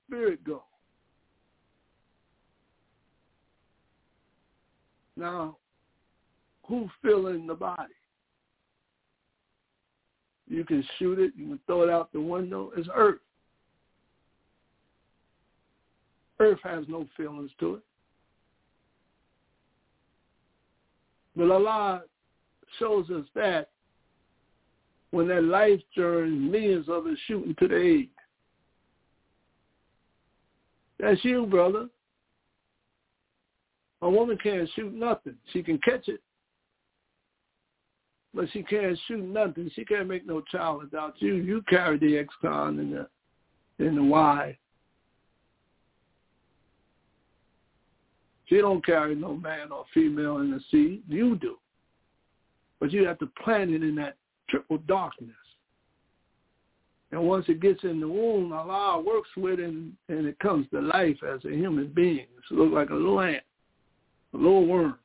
spirit go. Now, who's filling the body? You can shoot it. You can throw it out the window. It's earth. Earth has no feelings to it. But Allah shows us that when that life journey, millions of us shooting to the egg. That's you, brother. A woman can't shoot nothing. She can catch it, but she can't shoot nothing. She can't make no child without you. You carry the X-con and the Y. She don't carry no man or female in the seed. You do. But you have to plant it in that triple darkness. And once it gets in the womb, Allah works with it, and it comes to life as a human being. It looks like a little ant, a little worm.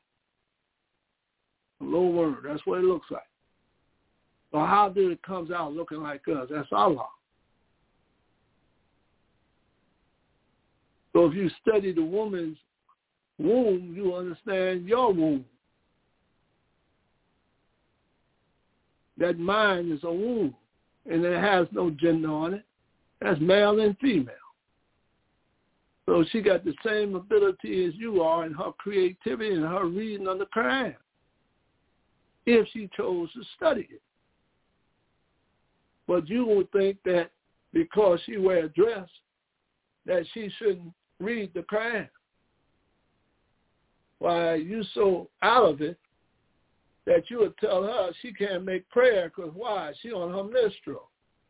A little worm. That's what it looks like. So how did it comes out looking like us? That's Allah. So if you study the woman's womb, you understand your womb. That mind is a womb, and it has no gender on it. That's male and female. So she got the same ability as you are in her creativity and her reading of the Quran, if she chose to study it. But you would think that because she wears a dress, that she shouldn't read the Quran. Why, you so out of it that you would tell her she can't make prayer because why? She on her menstrual.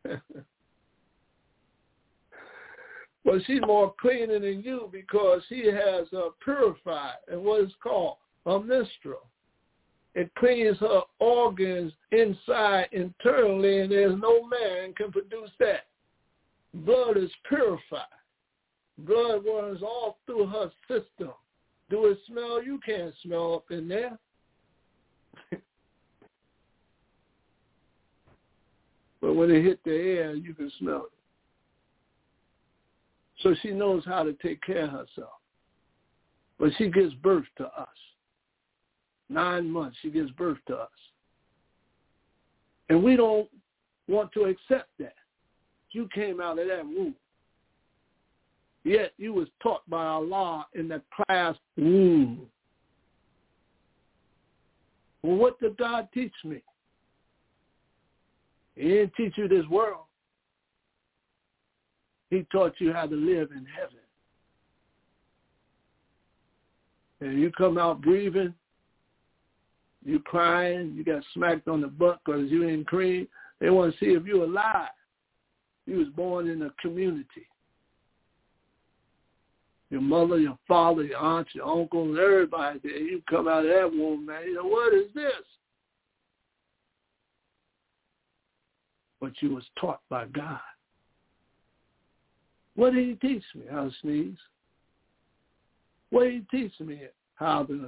But she's more cleaner than you because she has purified and what is called a menstrual. It cleans her organs inside internally, and there's no man can produce that. Blood is purified. Blood runs all through her system. Do it smell? You can't smell up in there. But when it hit the air, you can smell it. So she knows how to take care of herself. But she gives birth to us. 9 months, she gives birth to us. And we don't want to accept that. You came out of that womb. Yet you was taught by Allah in the class womb. Well, what did God teach me? He didn't teach you this world. He taught you how to live in heaven. And you come out breathing, you crying, you got smacked on the butt because you ain't clean. They want to see if you're alive. You was born in a community. Your mother, your father, your aunt, your uncle, and everybody there. You come out of that womb, man. You know, what is this? But you was taught by God. What did he teach me? How to sneeze. What did he teach me? How to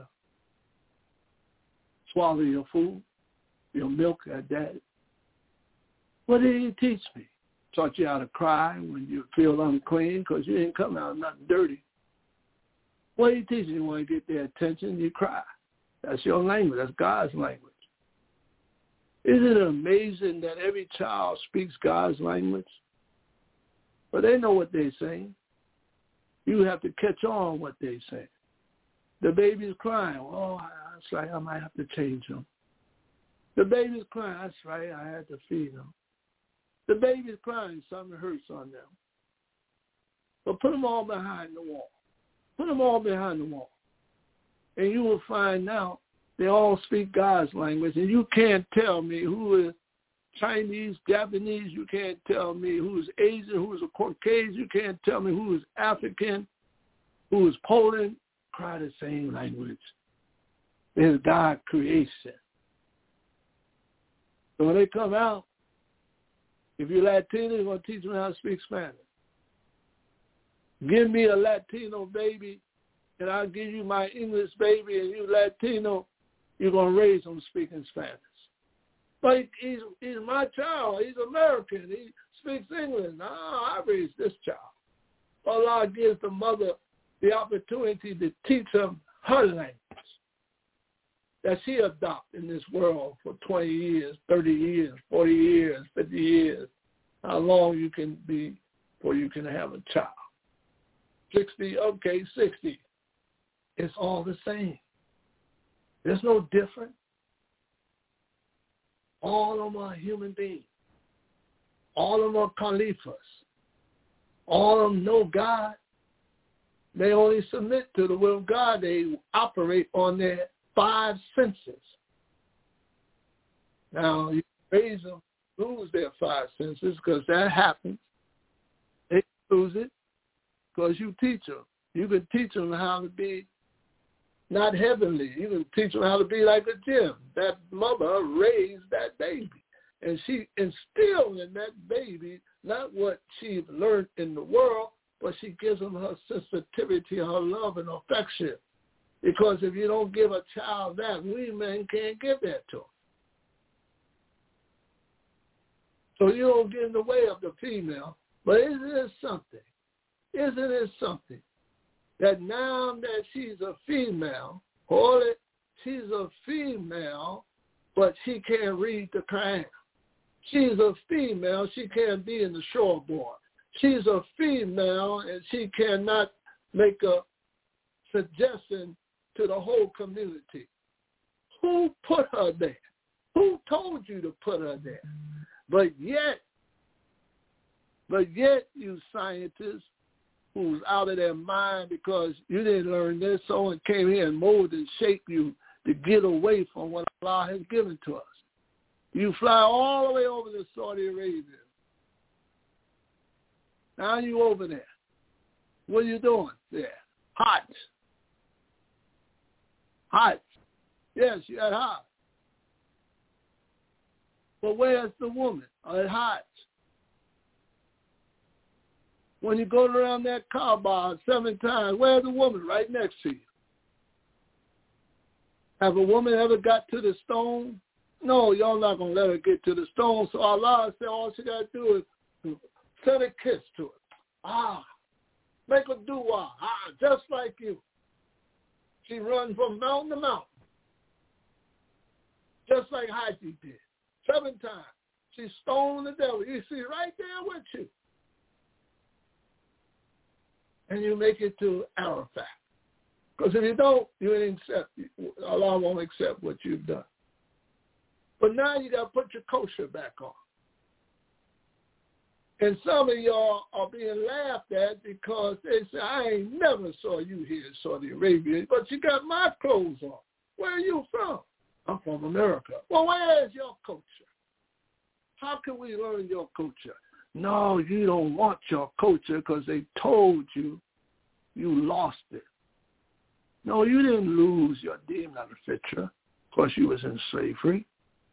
swallow your food, your milk at that. What did he teach me? Taught you how to cry when you feel unclean because you didn't come out nothing dirty. What did he teach you? You want to get their attention, you cry. That's your language. That's God's language. Isn't it amazing that every child speaks God's language? But they know what they're saying. You have to catch on what they're saying. The baby's crying. Oh, that's right. I might have to change them. The baby's crying. That's right. I had to feed them. The baby's crying. Something hurts on them. But put them all behind the wall. Put them all behind the wall. And you will find out they all speak God's language. And you can't tell me who is Chinese, Japanese. You can't tell me who is Asian, who is a Caucasian. You can't tell me who is African, who is Poland. Cry the same language. It's God's creation. So when they come out, if you're Latino, you're going to teach them how to speak Spanish. Give me a Latino baby, and I'll give you my English baby, and you Latino, you're going to raise them speaking Spanish. But he's my child. He's American. He speaks English. No, I raised this child. Allah gives the mother the opportunity to teach them her language that she adopted in this world for 20 years, 30 years, 40 years, 50 years, how long you can be before you can have a child. 60, okay, 60. It's all the same. There's no different. All of them are human beings. All of them are caliphs. All of them know God. They only submit to the will of God. They operate on their 5 senses. Now, you raise them, lose their 5 senses because that happens. They lose it because you teach them. You can teach them how to be not heavenly. You can teach them how to be like a Jim. That mother raised that baby. And she instilled in that baby not what she learned in the world, but she gives them her sensitivity, her love and affection. Because if you don't give a child that, we men can't give that to them. So you don't get in the way of the female. But isn't it something? Isn't it something that now that she's a female, she's a female, but she can't read the Quran. She's a female, she can't be in the shoreboard. She's a female, and she cannot make a suggestion to the whole community. Who put her there? Who told you to put her there? But yet you scientists who's out of their mind because you didn't learn this, someone came here and molded and shaped you to get away from what Allah has given to us. You fly all the way over to Saudi Arabia. Now you over there. What are you doing there? Hot. Yes, you're at hot. But where's the woman? At hot. When you go around that Kaaba 7 times, where's the woman? Right next to you. Have a woman ever got to the stone? No, y'all not going to let her get to the stone. So Allah said all she got to do is send a kiss to it. Make a dua. Just like you. She runs from mountain to mountain. Just like Haji did. 7 times. She stoned the devil. You see right there with you. And you make it to Arafat. Because if you don't, you ain't accept. Allah won't accept what you've done. But now you got to put your kosher back on. And some of y'all are being laughed at because they say, I ain't never saw you here in Saudi Arabia, but you got my clothes on. Where are you from? I'm from America. Well, where is your culture? How can we learn your culture? No, you don't want your culture because they told you lost it. No, you didn't lose your Deen al-Fitra because you was in slavery.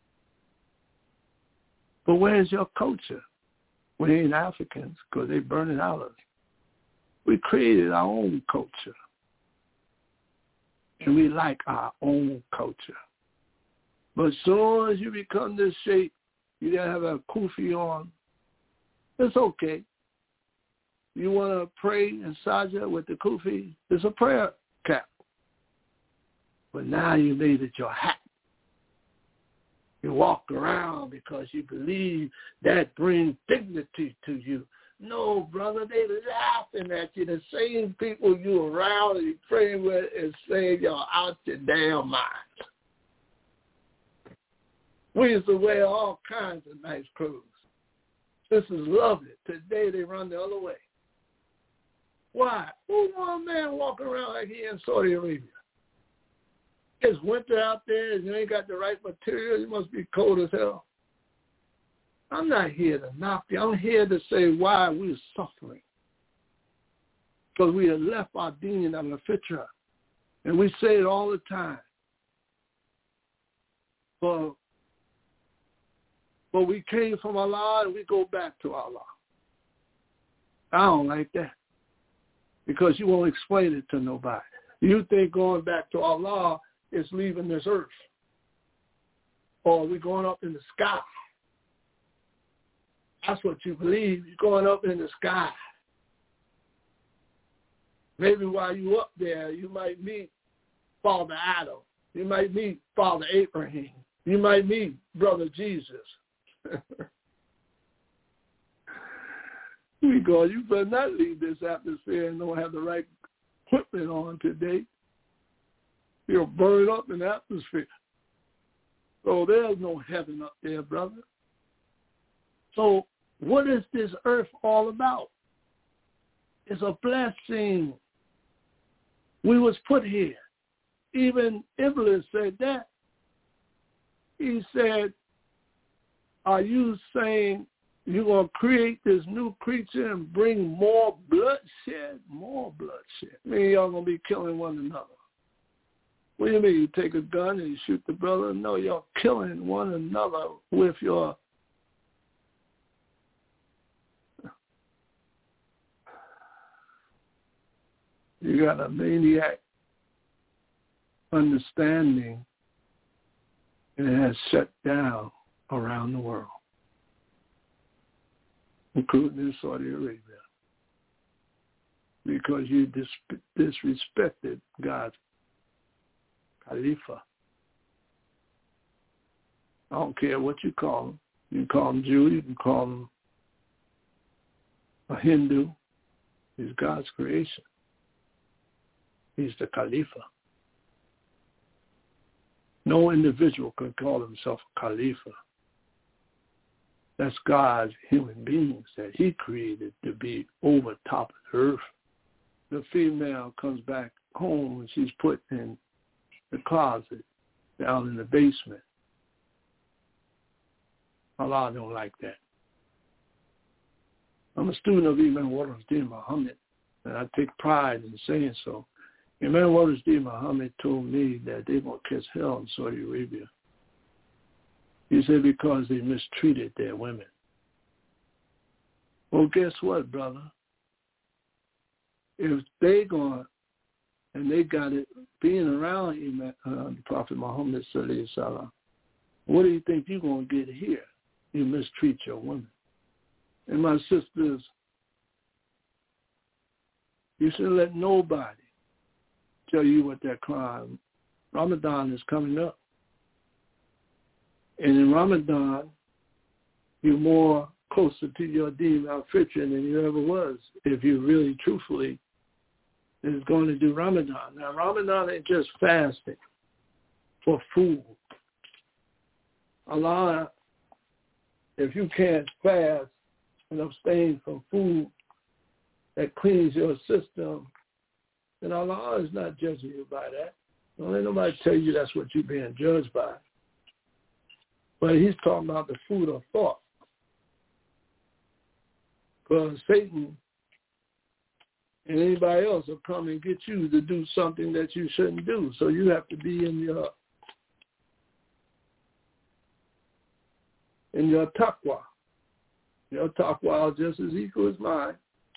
But where's your culture? We ain't Africans because they burning out us. We created our own culture. And we like our own culture. But as soon as you become this shape, you gotta have a kufi on. It's okay. You want to pray and sajda with the kufi? It's a prayer cap. But now you made it your hat. You walk around because you believe that brings dignity to you. No, brother, they laughing at you. The same people you around and you praying with is saying you're out your damn mind. We used to wear all kinds of nice clothes. This is lovely. Today they run the other way. Why? Who want a man walking around like he in Saudi Arabia? It's winter out there and you ain't got the right material. You must be cold as hell. I'm not here to knock you. I'm here to say why we're suffering. Because we have left our Deen al-Fitra. And we say it all the time. But we came from Allah and we go back to Allah. I don't like that. Because you won't explain it to nobody. You think going back to Allah is leaving this earth. Or we're going up in the sky. That's what you believe. You're going up in the sky. Maybe while you're up there, you might meet Father Adam. You might meet Father Abraham. You might meet Brother Jesus. Because you better not leave this atmosphere and don't have the right equipment on today. You'll burn up in the atmosphere. So there's no heaven up there, brother. So what is this earth all about? It's a blessing. We was put here. Even Iblis said that. He said, are you saying you're going to create this new creature and bring more bloodshed? More bloodshed. I mean, y'all going to be killing one another. What do you mean? You take a gun and you shoot the brother? No, you're killing one another with your... You got a maniac understanding, and it has shut down around the world, including in Saudi Arabia, because you disrespected God's Khalifa. I don't care what you call him. You can call him Jew, you can call him a Hindu. He's God's creation. He's the Khalifa. No individual can call himself a Khalifa. That's God's human beings that he created to be over top of the earth. The female comes back home and she's put in the closet down in the basement. Allah don't like that. I'm a student of Imam Waris-Din Muhammad, and I take pride in saying so. Imam Waris-Din Muhammad told me that they're going to catch hell in Saudi Arabia. He said because they mistreated their women. Well, guess what, brother? If they going, and they got it being around the Prophet Muhammad sallallahu alaihi wasallam, what do you think you're going to get here? You mistreat your women. And my sisters, you shouldn't let nobody tell you what that crime. Ramadan is coming up. And in Ramadan, you're more closer to your Deen al-Fitr than you ever was if you really, truthfully, is going to do Ramadan. Now, Ramadan ain't just fasting for food. Allah, if you can't fast and abstain from food that cleans your system, then Allah is not judging you by that. Don't let nobody tell you that's what you're being judged by. But he's talking about the food of thought. Because Satan and anybody else will come and get you to do something that you shouldn't do. So you have to be in your taqwa. Your taqwa is just as equal as mine.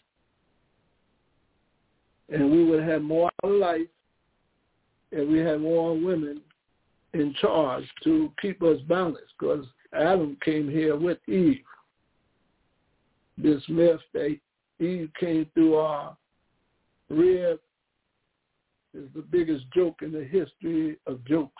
And we would have more life if we had more women in charge to keep us balanced, because Adam came here with Eve. This myth that Eve came through our rib is the biggest joke in the history of jokes,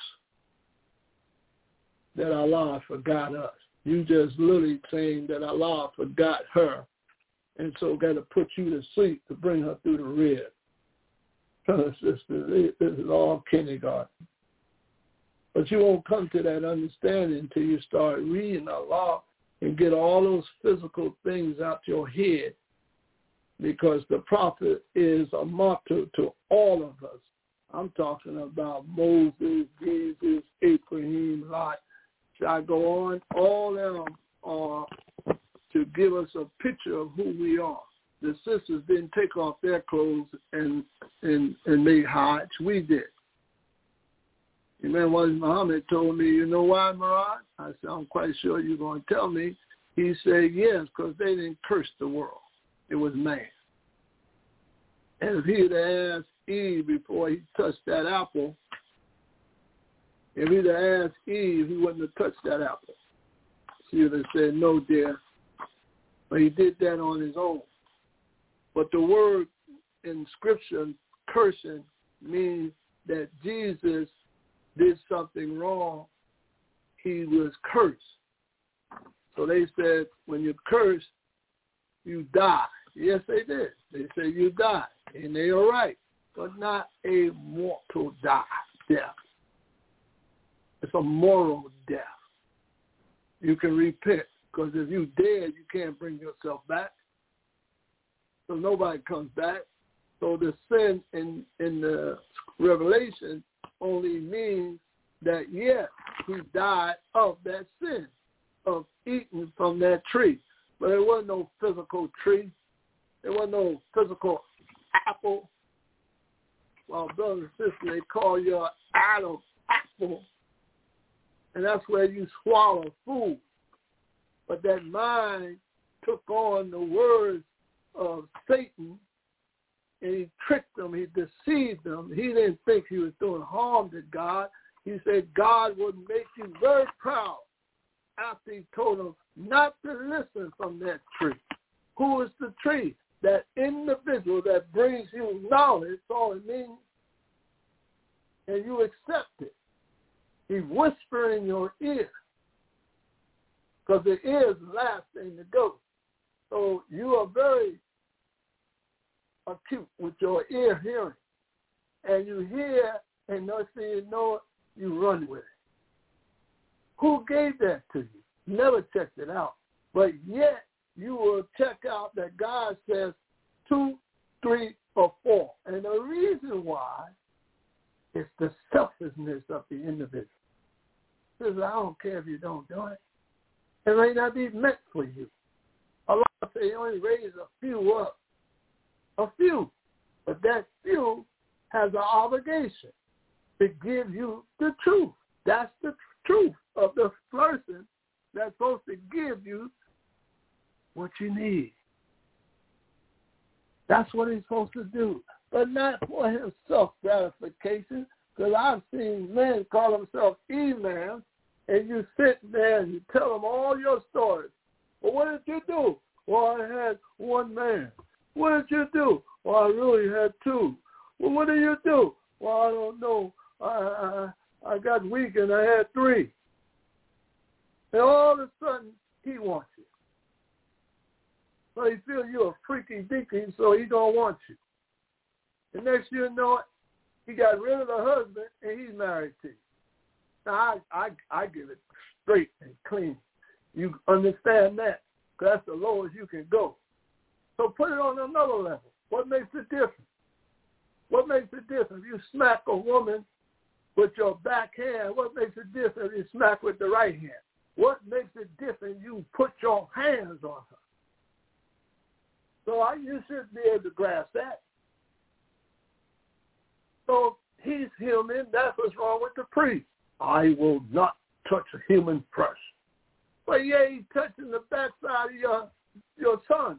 that Allah forgot us. You just literally saying that Allah forgot her, and so got to put you to sleep to bring her through the rib. Brothers and sisters, this is all kindergarten. But you won't come to that understanding until you start reading Allah and get all those physical things out your head, because the prophet is a martyr to all of us. I'm talking about Moses, Jesus, Abraham, Lot. Should I go on? All of them are to give us a picture of who we are. The sisters didn't take off their clothes and make hajj. We did. Imam Muhammad told me, you know why, Murad? I said, I'm quite sure you're going to tell me. He said, yes, because they didn't curse the world. It was man. And if he'd have asked Eve before he touched that apple, if he'd have asked Eve, he wouldn't have touched that apple. She would have said, no, dear. But he did that on his own. But the word in Scripture, cursing means that Jesus did something wrong. He was cursed. So they said, when you curse, you die. Yes, they did. They say you die, and they are right, but not a mortal death. It's a moral death. You can repent, because if you're dead, you can't bring yourself back. So nobody comes back. So the sin in the Revelation only means that, yes, he died of that sin, of eating from that tree. But there wasn't no physical tree. There wasn't no physical apple. Well, brothers and sisters, they call your Adam apple, and that's where you swallow food. But that mind took on the words of Satan, and he tricked them, he deceived them. He didn't think he was doing harm to God. He said God would make you very proud after he told them not to listen from that tree. Who is the tree? That individual that brings you knowledge, all it means, and you accept it. He whispers in your ear, because the ear is the last thing to go. So you are very acute with your ear hearing, and you hear, and next thing you know it, you run with it. Who gave that to you? Never checked it out. But yet, you will check out that God says 2, 3, or 4. And the reason why is the selfishness of the individual. He says, I don't care if you don't do it. It may not be meant for you. Allah says he only raised a few up. A few. But that few has an obligation to give you the truth. That's the truth of the person that's supposed to give you what you need. That's what he's supposed to do. But not for his self-gratification, because I've seen men call themselves imams, and you sit there and you tell them all your stories. Well, what did you do? Well, I had one man. What did you do? Well, I really had 2. Well, what did you do? Well, I don't know. I got weak and I had 3. And all of a sudden, he wants you. So he feels you're a freaky deaky, so he don't want you. The next you know it, he got rid of the husband and he's married to you. Now, I give it straight and clean. You understand that? Because that's the lowest you can go. So put it on another level. What makes it different? What makes it different? If you smack a woman with your back hand, what makes it different if you smack with the right hand? What makes it different if you put your hands on her? So you should be able to grasp that. So he's human. That's what's wrong with the priest. I will not touch a human flesh. But yeah, he's touching the backside of your son.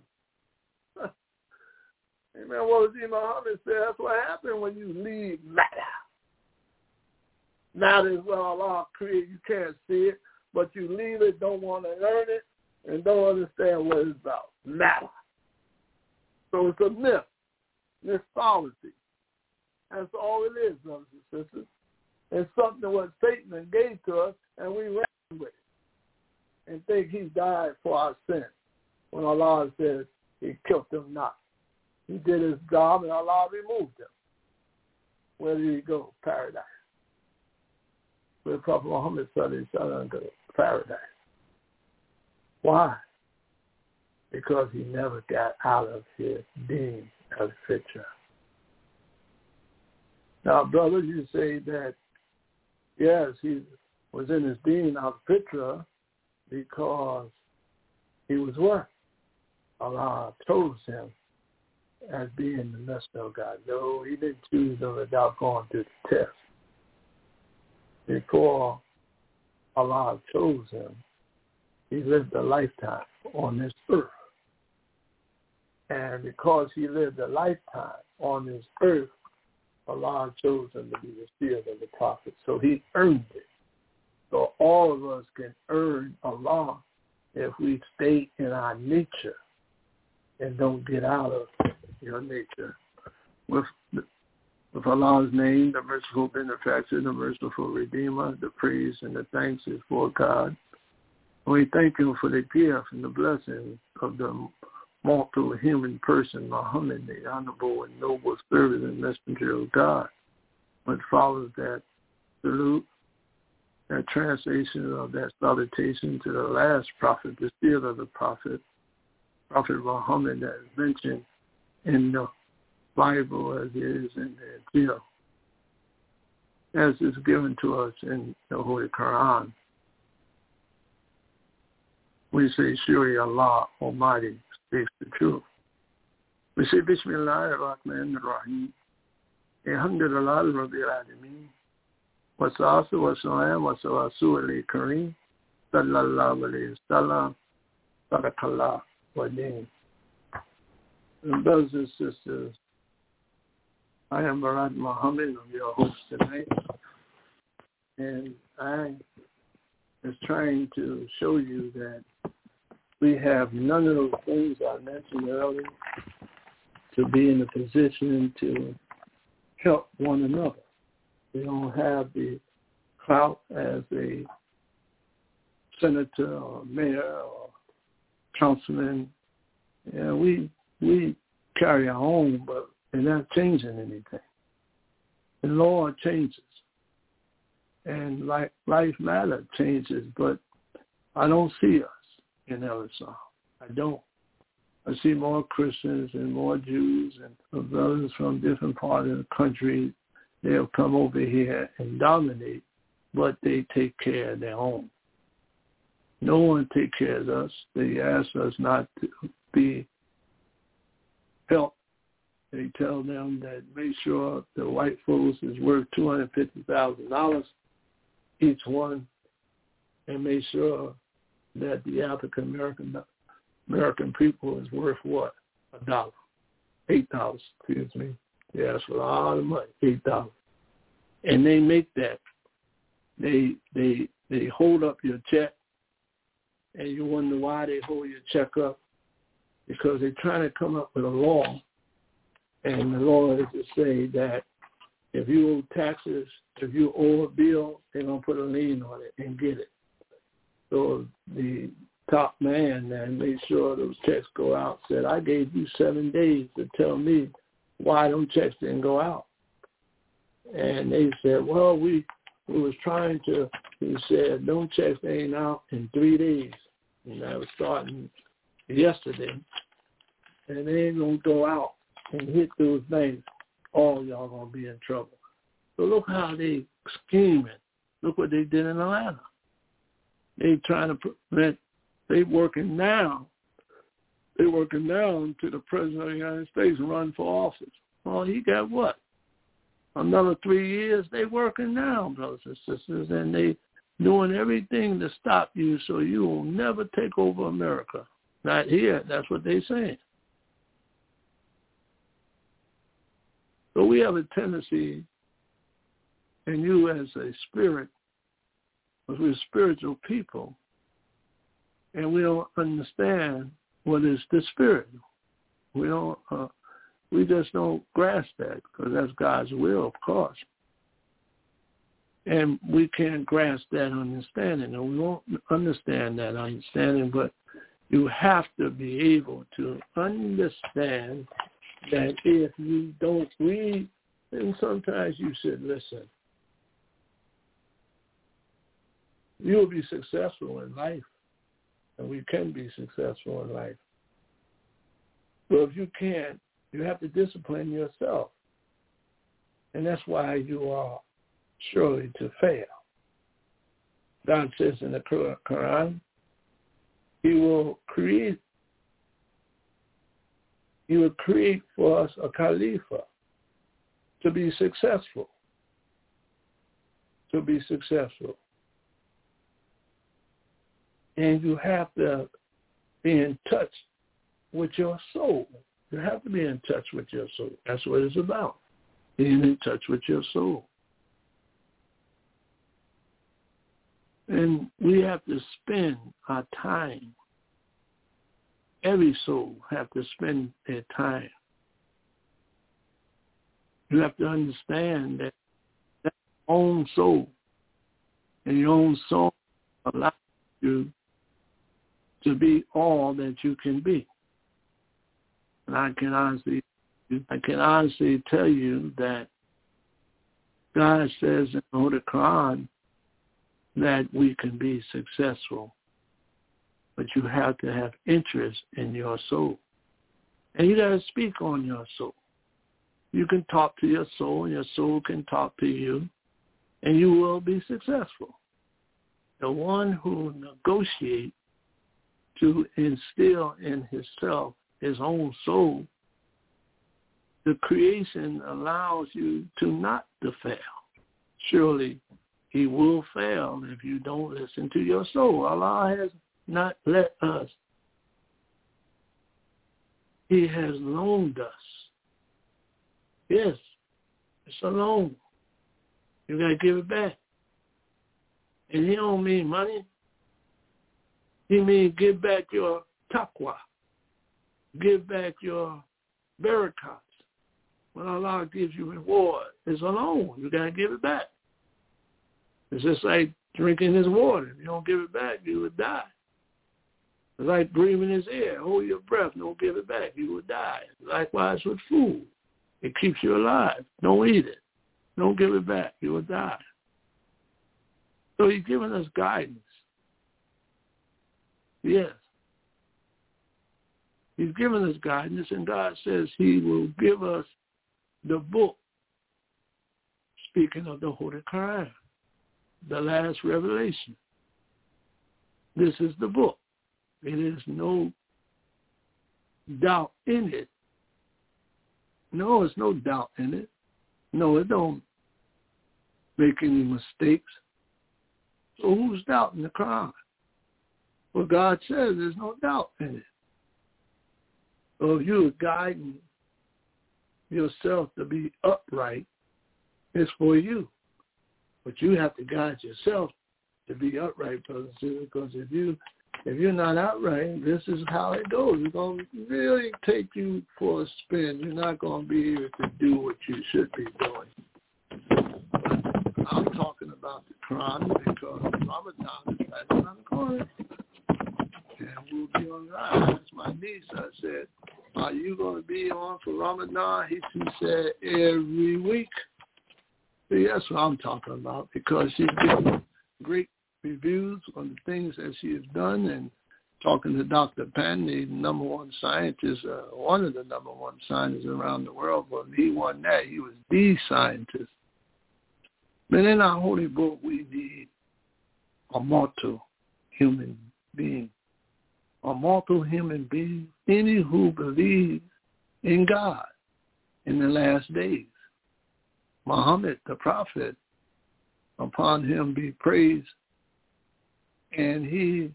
Amen. What was Muhammad said? That's what happened when you leave matter. Matter is what Allah created. You can't see it, but you leave it, don't want to learn it, and don't understand what it's about. Matter. So it's a myth, mythology. That's all it is, brothers and sisters. It's something what Satan gave to us, and we ran with it and think he died for our sin. When Allah says he killed him not. He did his job, and Allah removed him. Where did he go? Paradise. Where Prophet Muhammad said he to paradise. Why? Because he never got out of his being as fitra. Now, brothers, you say that, yes, he was in his being out of fitra because he was what? Allah chose him as being the messenger of God. No, he didn't choose him without going through the test. Before Allah chose him, he lived a lifetime on this earth. And because he lived a lifetime on this earth, Allah chose him to be the seer of the prophet. So he earned it. So all of us can earn Allah if we stay in our nature and don't get out of your nature. with Allah's name, the merciful benefactor, the merciful redeemer. The praise and the thanks is for God. We thank him for the gift and the blessing of the mortal human person, Muhammad, the honorable and noble servant and messenger of God. What follows that salute, that translation of that salutation to the last prophet, the seal of the prophet, Prophet Muhammad, that is mentioned in the Bible as it is in the Injil, as is given to us in the Holy Quran. We say, surely Allah Almighty speaks the truth. We say, Bismillah ar-Rahman ar-Rahim. Alhamdulillah Rabbil Alameen. Wassalatu wassalam wa Rasulil Kareem. Sallallahu alayhi wa sallam. Barakallah wa deen. Brothers and sisters, I am Murad Muhammad. I'm your host tonight. And I was trying to show you that we have none of those things I mentioned earlier to be in a position to help one another. We don't have the clout as a senator or mayor or councilman. Yeah, we carry our own, but they're not changing anything. The law changes. And like life matter changes, but I don't see us in LSR. I don't. I see more Christians and more Jews and brothers from different parts of the country. They'll come over here and dominate, but they take care of their own. No one takes care of us. They ask us not to be helped. They tell them that make sure the white folks is worth $250,000 each one, and make sure that the African American people is worth what? $1. $8, excuse me. They ask for a lot of money, $8. And they make that. They hold up your check, and you wonder why they hold your check up, because they're trying to come up with a law, and the law is to say that if you owe taxes, if you owe a bill, they're going to put a lien on it and get it. So the top man that made sure those checks go out said, I gave you 7 days to tell me why those checks didn't go out. And they said, well, we was trying to, he said, those checks ain't out in 3 days. And that was starting yesterday. And they ain't going to go out and hit those banks. All y'all going to be in trouble. So look how they scheming. Look what they did in Atlanta. They trying to prevent, they working now to the President of the United States run for office. Well, he got what? Another 3 years? They working now, brothers and sisters, and they doing everything to stop you so you will never take over America. Not here. That's what they saying. So we have a tendency, and you as a spirit, because we're spiritual people, and we don't understand what is the spirit. We just don't grasp that, because that's God's will, of course. And we can't grasp that understanding, and we won't understand that understanding, but you have to be able to understand that if you don't read, then sometimes you should listen. You'll be successful in life, and we can be successful in life. But if you can't, you have to discipline yourself. And that's why you are surely to fail. God says in the Quran, He will create for us a Khalifa to be successful. To be successful. And you have to be in touch with your soul. You have to be in touch with your soul. That's what it's about, being in touch with your soul. And we have to spend our time. Every soul have to spend their time You have to understand that your own soul, and your own soul allows you to be all that you can be. And I can honestly tell you that God says in the Holy Quran that we can be successful, but you have to have interest in your soul. And you got to speak on your soul. You can talk to your soul, and your soul can talk to you, and you will be successful. The one who negotiates to instill in himself his own soul, the creation allows you to not to fail. Surely he will fail if you don't listen to your soul. Allah has not let us. He has loaned us. Yes, it's a loan. You got to give it back. And he don't mean money. He means give back your taqwa. Give back your barakats. When Allah gives you reward, it's a loan. You got to give it back. It's just like drinking his water. If you don't give it back, you would die. It's like breathing his air. Hold your breath. Don't give it back. You would die. Likewise with food. It keeps you alive. Don't eat it. Don't give it back. You will die. So he's giving us guidance. Yes. He's given us guidance, and God says he will give us the book, speaking of the Holy Quran, the last revelation. This is the book. It is no doubt in it. No, there's no doubt in it. No, it don't make any mistakes. So who's doubting the Quran? Well, God says there's no doubt in it. So if you're guiding yourself to be upright, it's for you. But you have to guide yourself to be upright, brothers and sisters, because if you're not upright, this is how it goes. It's going to really take you for a spin. You're not going to be able to do what you should be doing. But I'm talking about the Quran because Ramadan is right around the corner. And we'll be on right. That's my niece. I said, are you going to be on for Ramadan? She said, every week. See, that's what I'm talking about, because she's getting great reviews on the things that she has done, and talking to Dr. Pan, the number one scientist, one of the number one scientists around the world, but he wasn't that. He was the scientist. But in our holy book, we need a mortal human being. A mortal human being, any who believes in God in the last days. Muhammad, the prophet, upon him be praised, and he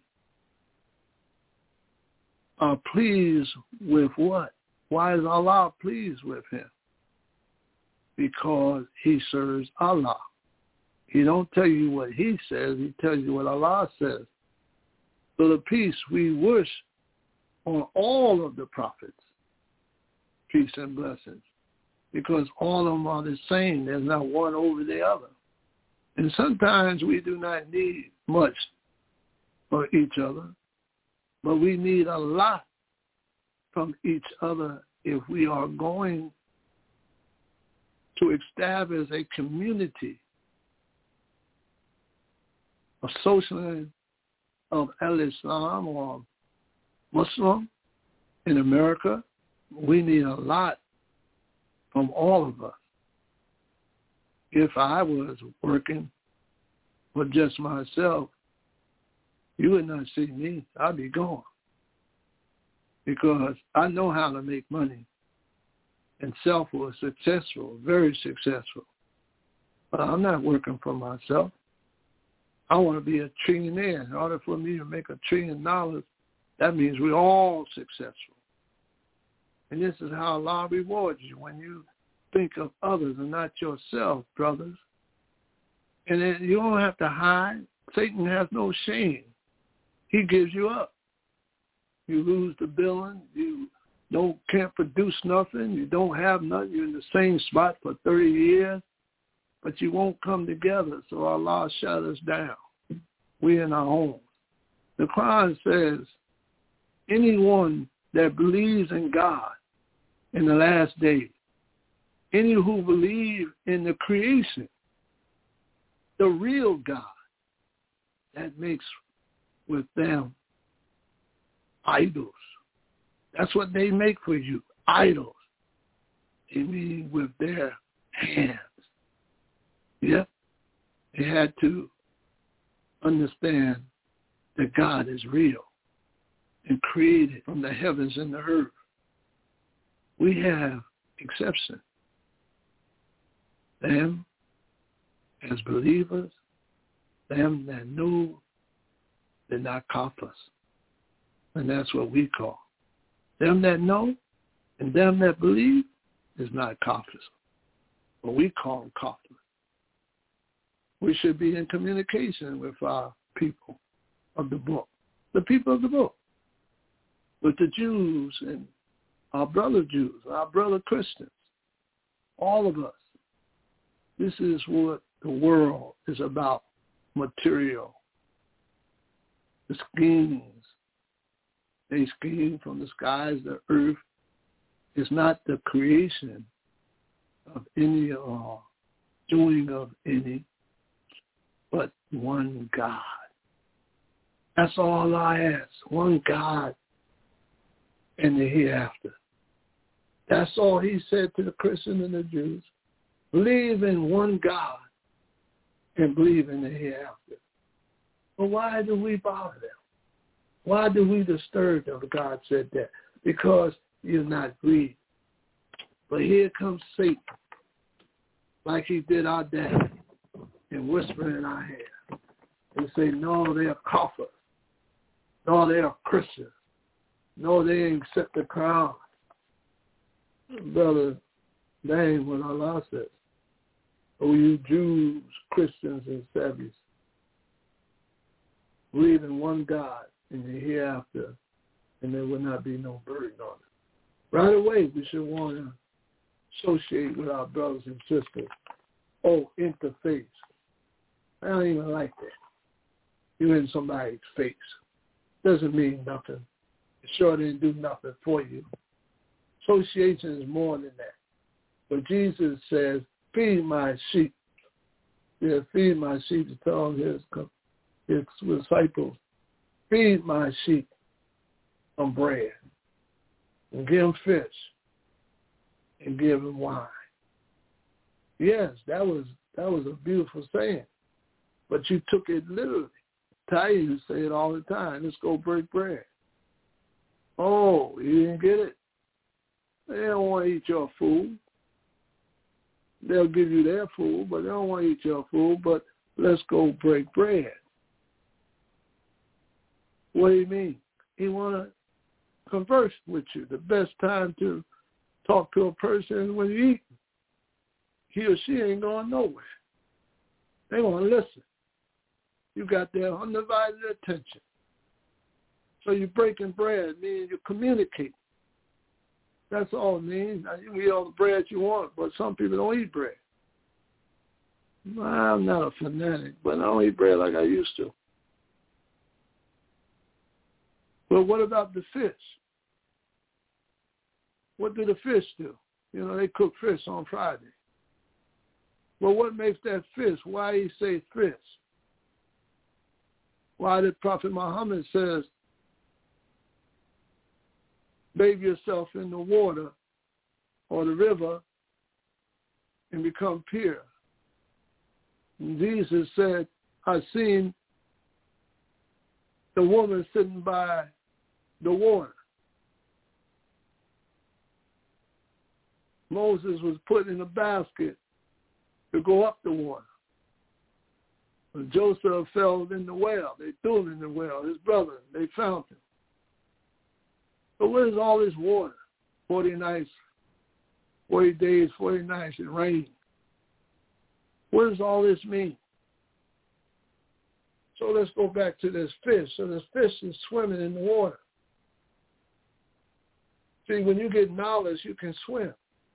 pleased with what? Why is Allah pleased with him? Because he serves Allah. He don't tell you what he says, he tells you what Allah says. So the peace we wish on all of the prophets, peace and blessings, because all of them are the same. There's not one over the other. And sometimes we do not need much for each other, but we need a lot from each other if we are going to establish a community, a socialism of al-Islam or Muslim in America. We need a lot from all of us. If I was working for just myself, you would not see me. I'd be gone. Because I know how to make money. And self was successful, very successful. But I'm not working for myself. I want to be a trillionaire. In order for me to make $1 trillion, that means we're all successful. And this is how Allah rewards you, when you think of others and not yourself, brothers. And then you don't have to hide. Satan has no shame. He gives you up. You lose the billing. You can't produce nothing. You don't have nothing. You're in the same spot for 30 years, but you won't come together. So Allah shut us down. We in our homes. The Quran says, anyone that believes in God in the last days, any who believe in the creation, the real God, that makes with them idols. That's what they make for you, idols. They mean with their hands. Yeah, they had to understand that God is real and created from the heavens and the earth. We have exceptions. Them as believers, them that know they're not kafirs. And that's what we call. Them that know and them that believe is not kafirs. But we call them kafirs. We should be in communication with our people of the book, the people of the book, with the Jews and our brother Jews, our brother Christians, all of us. This is what the world is about, material. The schemes, they scheme from the skies, the earth, is not the creation of any or doing of any, but one God. That's all I ask, one God and the hereafter. That's all he said to the Christians and the Jews. Believe in one God and believe in the hereafter. But why do we bother them? Why do we disturb them? God said that. Because you're not greedy. But here comes Satan, like he did our dad, and whisper in our ear and say, no, they're kafirs. No, they're Christians. No, they ain't accept the Quran. Brother, that ain't what Allah says. Oh, you Jews, Christians, and Sabies, believe in one God in the hereafter, and there will not be no burden on it. Right away, we should want to associate with our brothers and sisters. Oh, interface. I don't even like that. You're in somebody's face. Doesn't mean nothing. It sure didn't do nothing for you. Association is more than that. But Jesus says, feed my sheep. Yeah, feed my sheep. He told his disciples, feed my sheep some bread and give them fish and give them wine. Yes, that was a beautiful saying, but you took it literally. Italians say it all the time. Let's go break bread. Oh, you didn't get it? They don't want to eat your food. They'll give you their food, but they don't want to eat your food, but let's go break bread. What do you mean? He want to converse with you. The best time to talk to a person is when you eat. He or she ain't going nowhere. They want to listen. You got their undivided attention. So you're breaking bread, meaning you communicate. That's all it means. Now, you can eat all the bread you want, but some people don't eat bread. Well, I'm not a fanatic, but I don't eat bread like I used to. But what about the fish? What do the fish do? You know, they cook fish on Friday. Well, what makes that fish? Why he say fish? Why did Prophet Muhammad says, bathe yourself in the water or the river and become pure? And Jesus said, I seen the woman sitting by the water. Moses was put in a basket to go up the water. When Joseph fell in the well, they threw him in the well. His brother, they found him. But what is all this water? 40 nights, 40 days, 40 nights, it rained. What does all this mean? So let's go back to this fish. So this fish is swimming in the water. See, when you get knowledge, you can swim.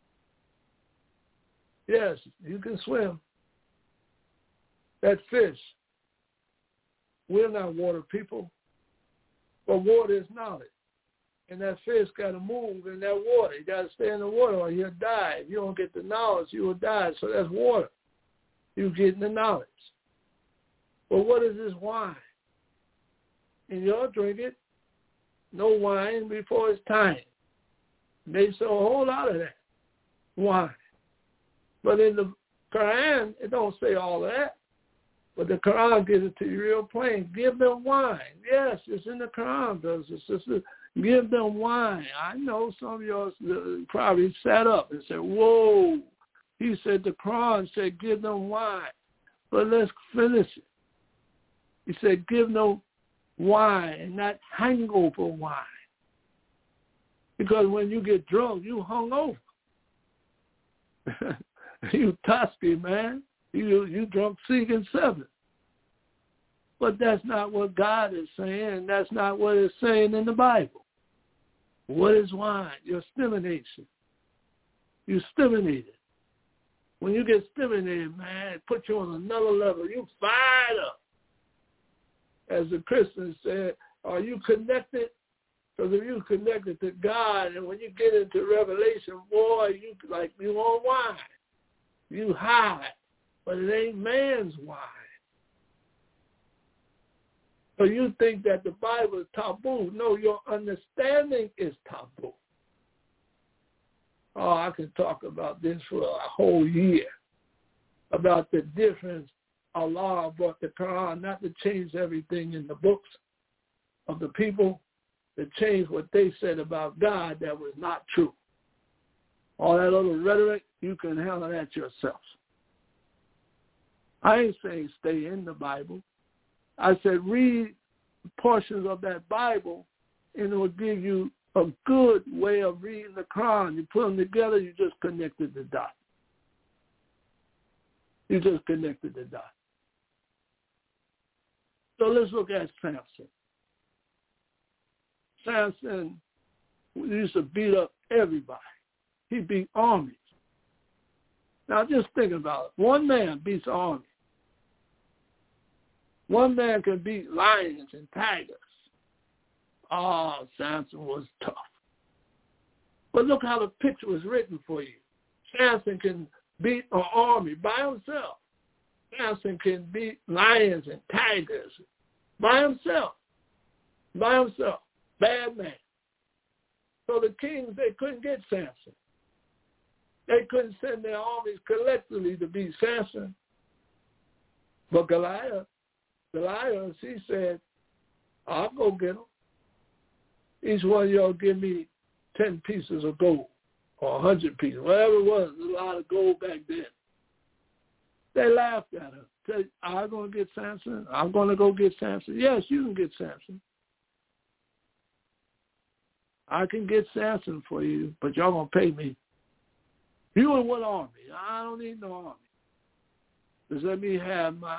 Yes, you can swim. That fish, we're not water people, but water is knowledge. And that fish got to move in that water. You got to stay in the water or you'll die. If you don't get the knowledge, you will die. So that's water. You're getting the knowledge. But what is this wine? And you'll drink it. No wine before it's time. They sell a whole lot of that wine. But in the Quran, it don't say all of that. But the Quran gives it to you real plain. Give them wine. Yes, it's in the Quran, brothers and sisters. Give them wine. I know some of y'all probably sat up and said, whoa. He said the Quran said give them wine. But let's finish it. He said give them wine and not hangover wine. Because when you get drunk, you hungover. You tosky, man. You drunk 6 and 7. But that's not what God is saying. That's not what it's saying in the Bible. What is wine? Your stimulation. You stimulated. When you get stimulated, man, it puts you on another level. You fired up. As the Christians said, are you connected? Because if you're connected to God, and when you get into Revelation, boy, you on wine. You high, but it ain't man's wine. So you think that the Bible is taboo. No, your understanding is taboo. Oh, I can talk about this for a whole year, about the difference Allah brought the Quran, not to change everything in the books of the people, to change what they said about God that was not true. All that other rhetoric, you can handle that yourself. I ain't saying stay in the Bible. I said read portions of that Bible, and it will give you a good way of reading the Quran. You put them together, you just connected the dots. You just connected the dots. So let's look at Samson. Samson used to beat up everybody. He beat armies. Now just think about it. One man beats an army. One man can beat lions and tigers. Oh, Samson was tough. But look how the picture was written for you. Samson can beat an army by himself. Samson can beat lions and tigers by himself. By himself. Bad man. So the kings, they couldn't get Samson. They couldn't send their armies collectively to beat Samson. But Goliath, he said, I'll go get him. Each one of y'all give me 10 pieces of gold or 100 pieces, whatever it was. There was a lot of gold back then. They laughed at him. Said, I'm going to get Samson. I'm going to go get Samson. Yes, you can get Samson. I can get Samson for you, but y'all going to pay me. You in what army? I don't need no army. Just let me have my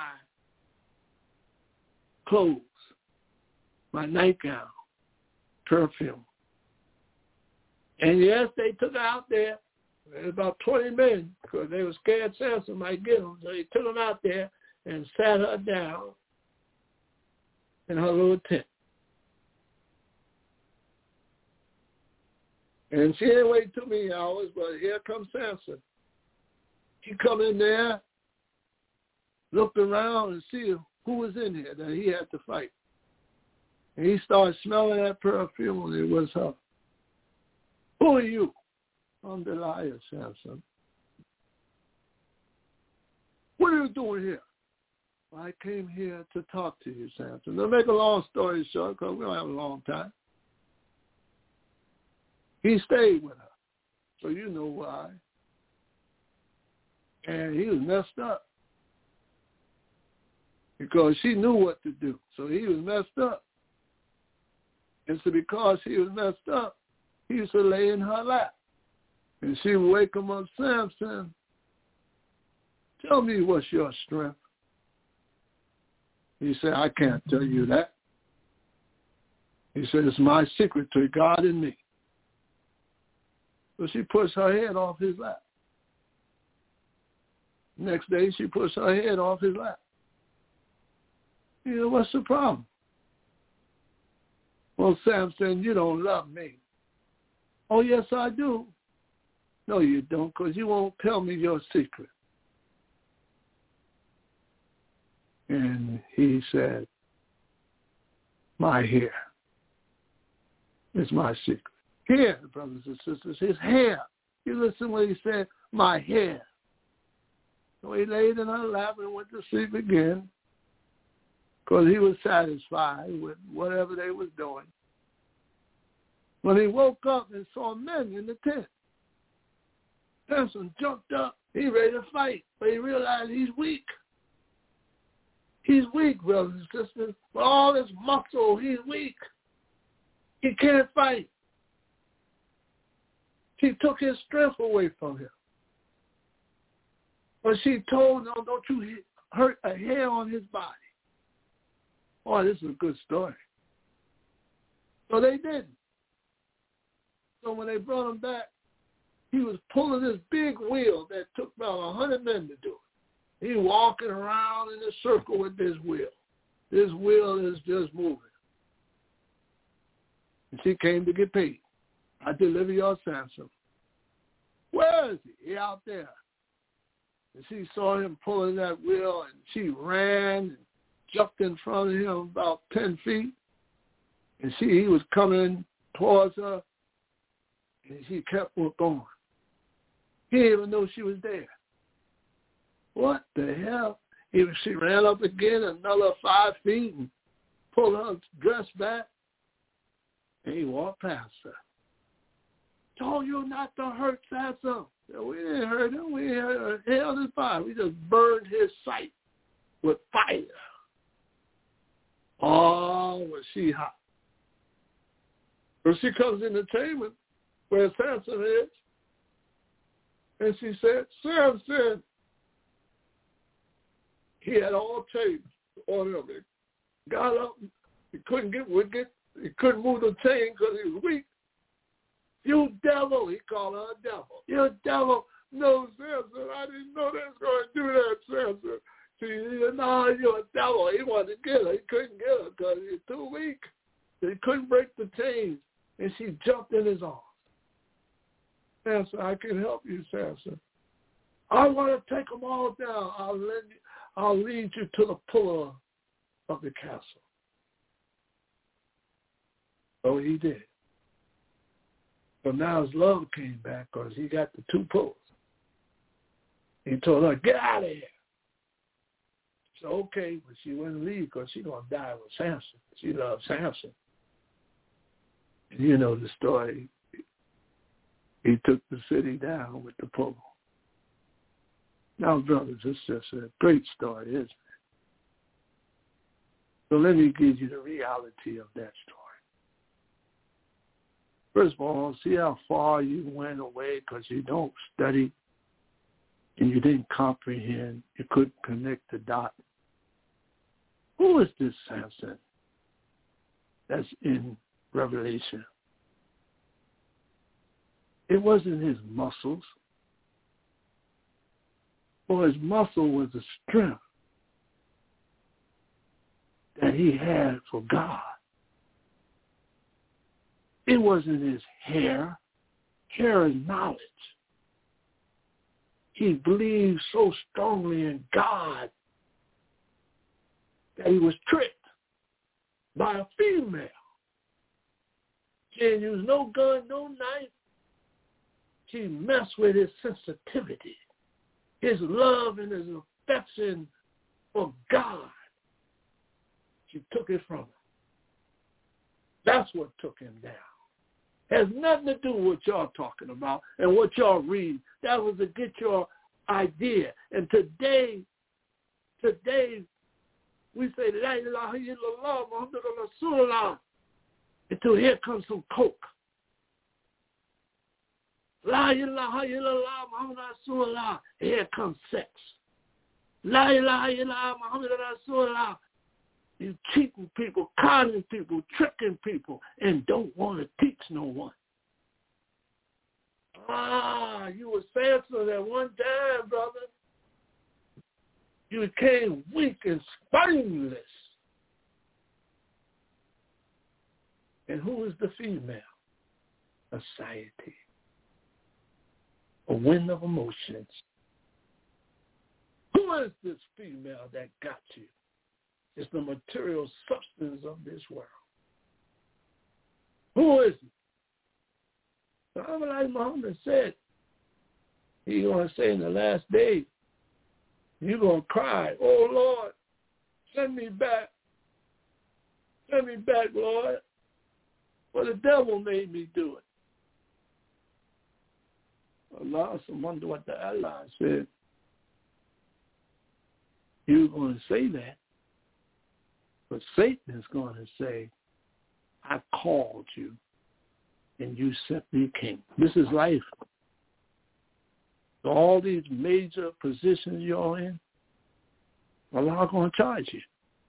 clothes, my nightgown, perfume. And yes, they took her out there. About 20 men, because they were scared Samson might get them. So they took him out there and sat her down in her little tent. And she didn't wait too many hours, but here comes Samson. He come in there, looked around and see who was in here that he had to fight. And he started smelling that perfume, and it was her. Who are you? I'm Delilah, Samson. What are you doing here? Well, I came here to talk to you, Samson. To make a long story short, because we don't have a long time. He stayed with her, so you know why. And he was messed up because she knew what to do, so he was messed up. And so because he was messed up, he used to lay in her lap. And she would wake him up, Samson, tell me what's your strength. He said, I can't tell you that. He said, it's my secret to God and me. So she pushed her head off his lap. Next day, she pushed her head off his lap. You know, what's the problem? Well, Samson, you don't love me. Oh, yes, I do. No, you don't, because you won't tell me your secret. And he said, my hair is my secret. Hair, brothers and sisters, his hair. You listen when he said, my hair. So he laid in her lap and went to sleep again because he was satisfied with whatever they was doing. When he woke up and saw men in the tent, Samson jumped up. He ready to fight, but he realized he's weak. He's weak, brothers and sisters. With all his muscle, he's weak. He can't fight. She took his strength away from him. But she told him, don't you hurt a hair on his body. Boy, this is a good story. So they didn't. So when they brought him back, he was pulling this big wheel that took about 100 men to do it. He walking around in a circle with this wheel. This wheel is just moving. And she came to get paid. I deliver your Samson. Where is he? He out there. And she saw him pulling that wheel, and she ran and jumped in front of him about 10 feet. And he was coming towards her, and she kept going. He didn't even know she was there. What the hell? She ran up again another 5 feet and pulled her dress back, and he walked past her. Told you not to hurt Samson. We didn't hurt him. We held his fire. We just burned his sight with fire. Oh, was she hot. But she comes in the chamber where Samson is, and she said, Samson. He had all chains on him. He got up. He couldn't he couldn't move the chain because he was weak. You devil, he called her a devil. You devil. No, Samson, I didn't know they was going to do that, Samson. She said, no, you're a devil. He wanted to get her. He couldn't get her because he was too weak. He couldn't break the chains. And she jumped in his arms. Samson, I can help you, Samson. I want to take them all down. I'll lead you to the pillar of the castle. So he did. So now his love came back because he got the 2 pillars. He told her, get out of here. So okay, but she wouldn't leave because she's going to die with Samson. She loved Samson. And you know the story. He took the city down with the pillar. Now, brothers, it's just a great story, isn't it? So let me give you the reality of that story. First of all, see how far you went away because you don't study and you didn't comprehend. You couldn't connect the dots. Who is this Samson that's in Revelation? It wasn't his muscles. For his muscle was the strength that he had for God. It wasn't his hair. Hair is knowledge. He believed so strongly in God that he was tricked by a female. She didn't use no gun, no knife. She messed with his sensitivity, his love and his affection for God. She took it from him. That's what took him down. Has nothing to do with what y'all talking about and what y'all read. That was to get your idea. And today, we say, La ilaha illallah, Muhammad Rasulullah, until here comes some coke. La ilaha illallah, Muhammad Rasulullah, here comes sex. La ilaha illallah, Muhammad Rasulullah. You cheating people, conning people, tricking people, and don't want to teach no one. cancer at one time, brother. You became weak and spineless. And who is the female? Society. A wind of emotions. Who is this female that got you? It's the material substance of this world. Who is it? So like Muhammad said, he's going to say in the last days, you're going to cry, oh, Lord, send me back. Send me back, Lord. Well, the devil made me do it. Allah, I wonder what the Allah said. You're going to say that, but Satan is going to say, I called you, and you set me king. This is life. So all these major positions you're in, Allah going to charge you.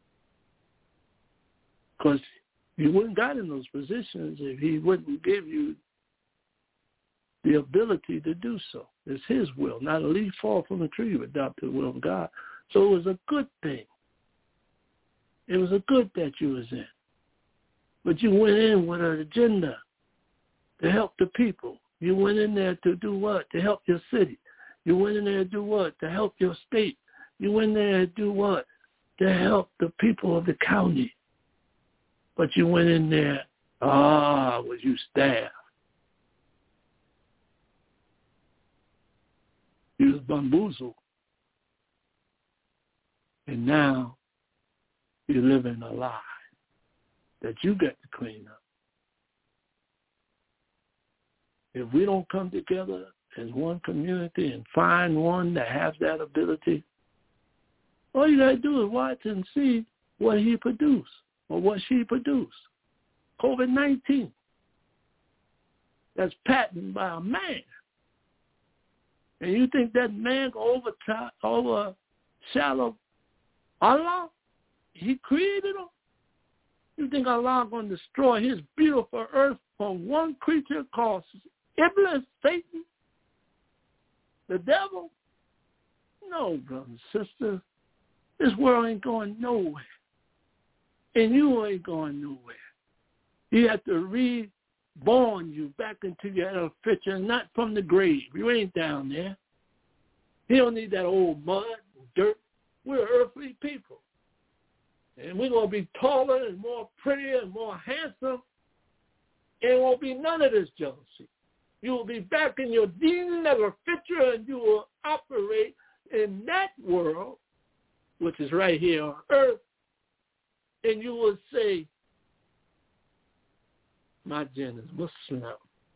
Because you wouldn't got in those positions if he wouldn't give you the ability to do so. It's his will, not a leaf fall from the tree without the will of God. So it was a good thing. It was a good that you was in. But you went in with an agenda to help the people. You went in there to do what? To help your city. You went in there to do what? To help your state. You went in there to do what? To help the people of the county. But you went in there, was you staff. You was bamboozled. And now you're living a lie that you got to clean up. If we don't come together as one community and find one that has that ability, all you got to do is watch and see what he produced or what she produced. COVID-19. That's patented by a man. And you think that man can overshadow Allah? He created him. You think Allah going to destroy his beautiful earth for one creature called Iblis, Satan, the devil? No, brothers and sisters. This world ain't going nowhere. And you ain't going nowhere. You have to reborn you back into your future, not from the grave. You ain't down there. You don't need that old mud and dirt. We're earthly people. And we're going to be taller and more prettier and more handsome. And it won't be none of this jealousy. You will be back in your deen never future, and you will operate in that world, which is right here on earth. And you will say, my jinn is Muslim.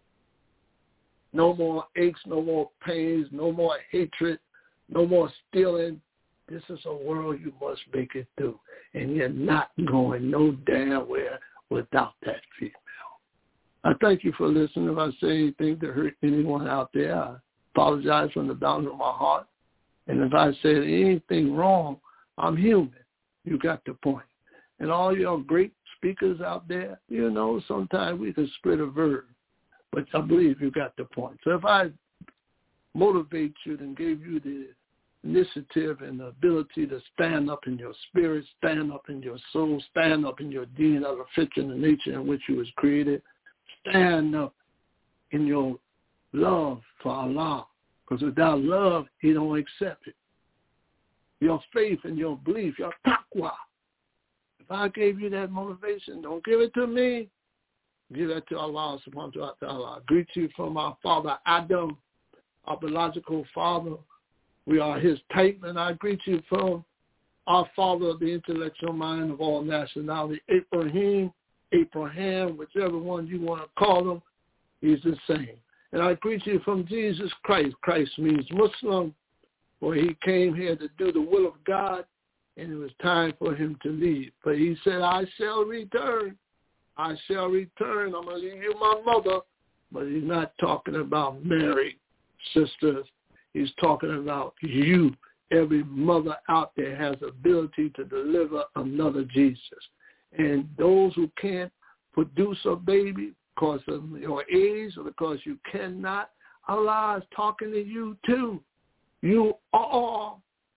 No more aches, no more pains, no more hatred, no more stealing. This is a world you must make it through. And you're not going no damn where without that female. I thank you for listening. If I say anything to hurt anyone out there, I apologize from the bottom of my heart. And if I said anything wrong, I'm human. You got the point. And all your great speakers out there, you know, sometimes we can split a verb. But I believe you got the point. So if I motivate you and gave you the initiative and the ability to stand up in your spirit, stand up in your soul, stand up in your deen of the fitr and the nature in which you was created, stand up in your love for Allah. Because without love, he don't accept it. Your faith and your belief, your taqwa. If I gave you that motivation, don't give it to me. Give that to Allah subhanahu wa ta'ala. I greet you from our father Adam, our biological father. We are his type, and I greet you from our father, the intellectual mind of all nationality, Abraham, whichever one you want to call him, he's the same. And I greet you from Jesus Christ. Christ means Muslim, for he came here to do the will of God, and it was time for him to leave. But he said, I shall return. I shall return. I'm going to leave you my mother. But he's not talking about Mary, sisters. He's talking about you. Every mother out there has the ability to deliver another Jesus. And those who can't produce a baby because of your age or because you cannot, Allah is talking to you too. You are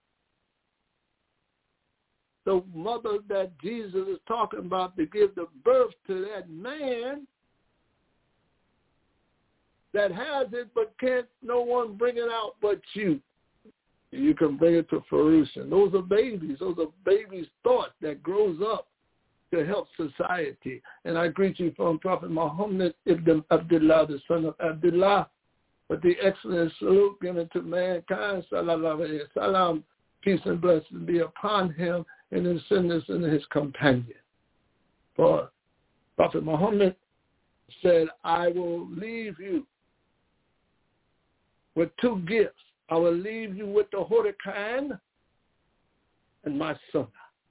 the mother that Jesus is talking about to give the birth to that man that has it, but can't no one bring it out but you. You can bring it to fruition. Those are babies. Those are babies' thought that grows up to help society. And I greet you from Prophet Muhammad ibn Abdullah, the son of Abdullah, with the excellent salute given to mankind. Sallallahu alayhi wa sallam. Peace and blessings be upon him and his descendants and his companion. For Prophet Muhammad said, I will leave you with two gifts. I will leave you with the Huracan and my sunnah.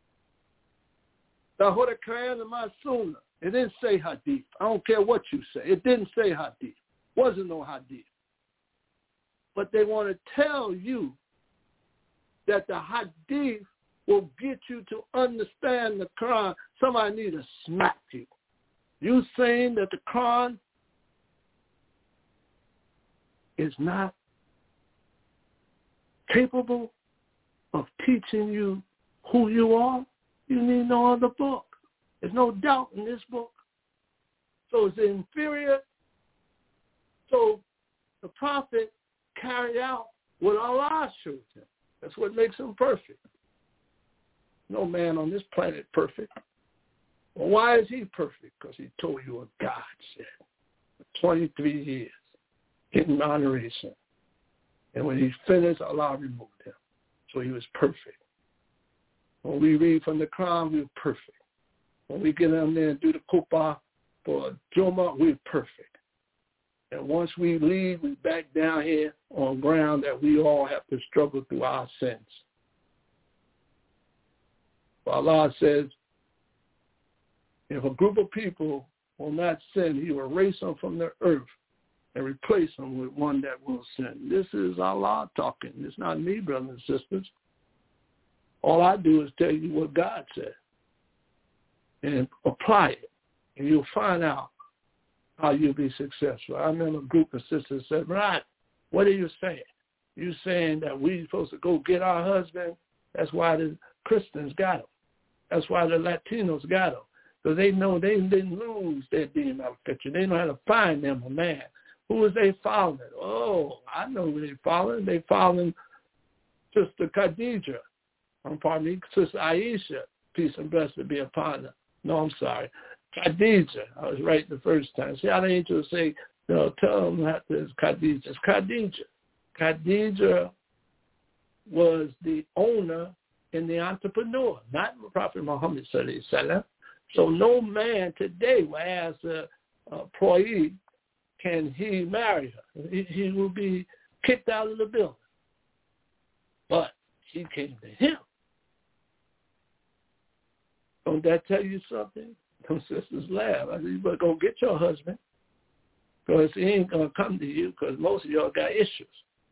The Huracan and my sunnah. It didn't say hadith. I don't care what you say. It didn't say hadith. Wasn't no hadith. But they want to tell you that the hadith will get you to understand the Quran. Somebody need to smack you. You saying that the Quran is not capable of teaching you who you are, you need no other book. There's no doubt in this book. So it's inferior. So the prophet carried out what Allah showed him. That's what makes him perfect. No man on this planet perfect. Well, why is he perfect? Because he told you what God said. For 23 years, in moderation. And when he finished, Allah removed him. So he was perfect. When we read from the Quran, we're perfect. When we get in there and do the Kuppah for Jummah, we're perfect. And once we leave, we back down here on ground that we all have to struggle through our sins. But Allah says, if a group of people will not sin, he will erase them from the earth and replace them with one that will sin. This is Allah talking. It's not me, brothers and sisters. All I do is tell you what God said and apply it, and you'll find out how you'll be successful. I remember a group of sisters said, right, what are you saying? You saying that we're supposed to go get our husband? That's why the Christians got them. That's why the Latinos got them. Because they know they didn't lose their deen picture. They know how to find them a man. Who was they following? Oh, I know who they following. They following Sister Khadija. Pardon me, Sister Aisha. Peace and blessing be upon her. No, I'm sorry. Khadija. I was right the first time. See how the angels say, no, tell them that it's Khadija. It's Khadija. Khadija was the owner and the entrepreneur, not Prophet Muhammad sallallahu alaihi wasallam. So no man today will ask an employee, can he marry her? He will be kicked out of the building. But she came to him. Don't that tell you something? Them sisters laugh. I said, you better go get your husband because he ain't going to come to you because most of y'all got issues.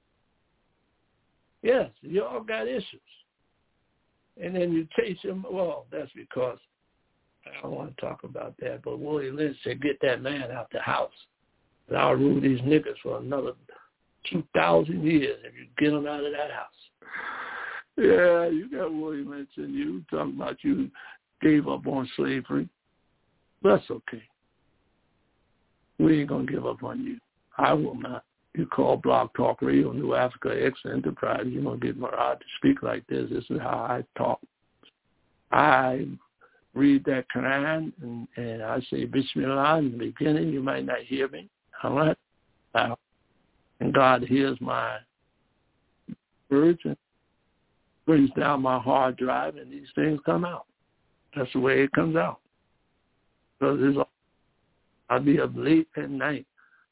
Yes, y'all got issues. And then you chase him. Well, that's because I don't want to talk about that, but Willie Lynch said, get that man out the house. And I'll rule these niggas for another 2,000 years if you get them out of that house. Yeah, you got Willie Lynch in you talking about you gave up on slavery. That's okay. We ain't going to give up on you. I will not. You call Blog Talk Radio, New Africa X Enterprise. You're going to get Murad to speak like this. This is how I talk. I read that Quran and I say Bismillah in the beginning. You might not hear me. All right? And God hears my words and brings down my hard drive and these things come out. That's the way it comes out. So I'll be up late at night,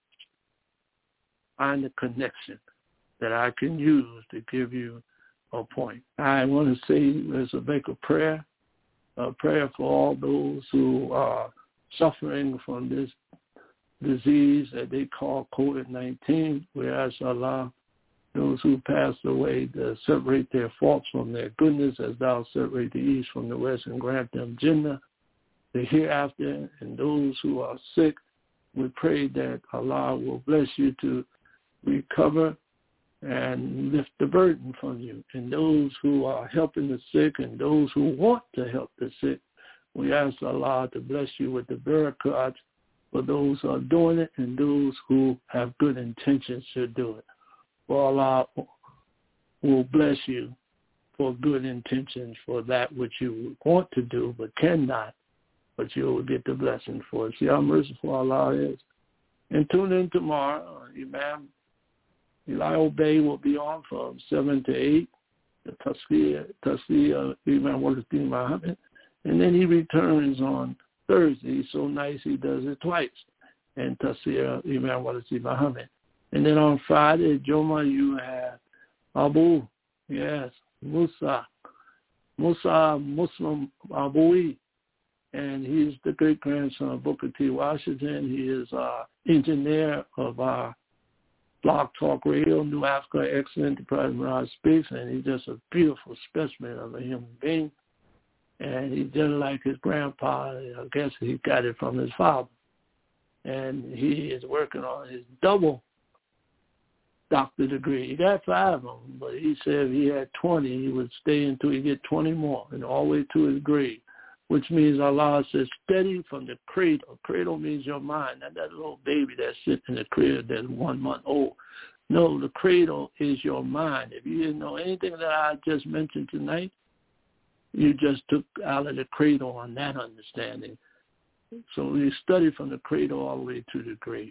find a connection that I can use to give you a point. I want to say, let's make a prayer for all those who are suffering from this disease that they call COVID-19. We ask Allah, those who passed away, to separate their faults from their goodness as thou separate the east from the west and grant them Jannah, the hereafter. And those who are sick, we pray that Allah will bless you to recover and lift the burden from you. And those who are helping the sick and those who want to help the sick, we ask Allah to bless you with the barakah for those who are doing it and those who have good intentions to do it. For Allah will bless you for good intentions for that which you want to do but cannot, but you will get the blessing for it. See how merciful Allah is. And tune in tomorrow. Imam Eli Obey will be on from 7 to 8, the Tasfiyah Imam Wallace-Din Muhammad. And then he returns on Thursday. He's so nice he does it twice. And Tasfiyah Imam Wallace-Din Muhammad. And then on Friday, Juma, you have Abu, yes, Musa Muslim Aboui. And he's the great-grandson of Booker T. Washington. He is engineer of our Blog Talk Radio, New Africa Excellent, the President Mirage Speaks, and he's just a beautiful specimen of a human being. And he's just like his grandpa. I guess he got it from his father. And he is working on his double doctor degree. He got 5 of them, but he said if he had 20, he would stay until he get 20 more, and all the way to his grave, which means Allah says steady from the cradle. Cradle means your mind, not that little baby that's sitting in the crib that's 1 month old. No, the cradle is your mind. If you didn't know anything that I just mentioned tonight, you just took out of the cradle on that understanding. So you study from the cradle all the way to the grave.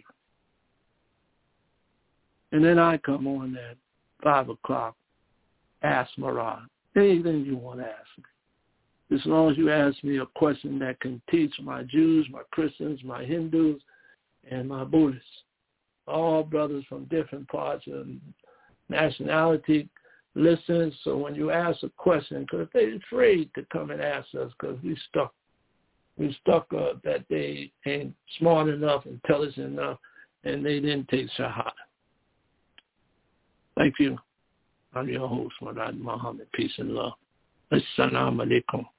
And then I come on at 5 o'clock, ask Marad anything you want to ask me. As long as you ask me a question that can teach my Jews, my Christians, my Hindus, and my Buddhists, all brothers from different parts of nationality, listen. So when you ask a question, because they're afraid to come and ask us because we stuck that they ain't smart enough, intelligent enough, and they didn't take Shahada. Thank you. I'm your host, Murad Muhammad. Peace and love. Assalamu alaikum.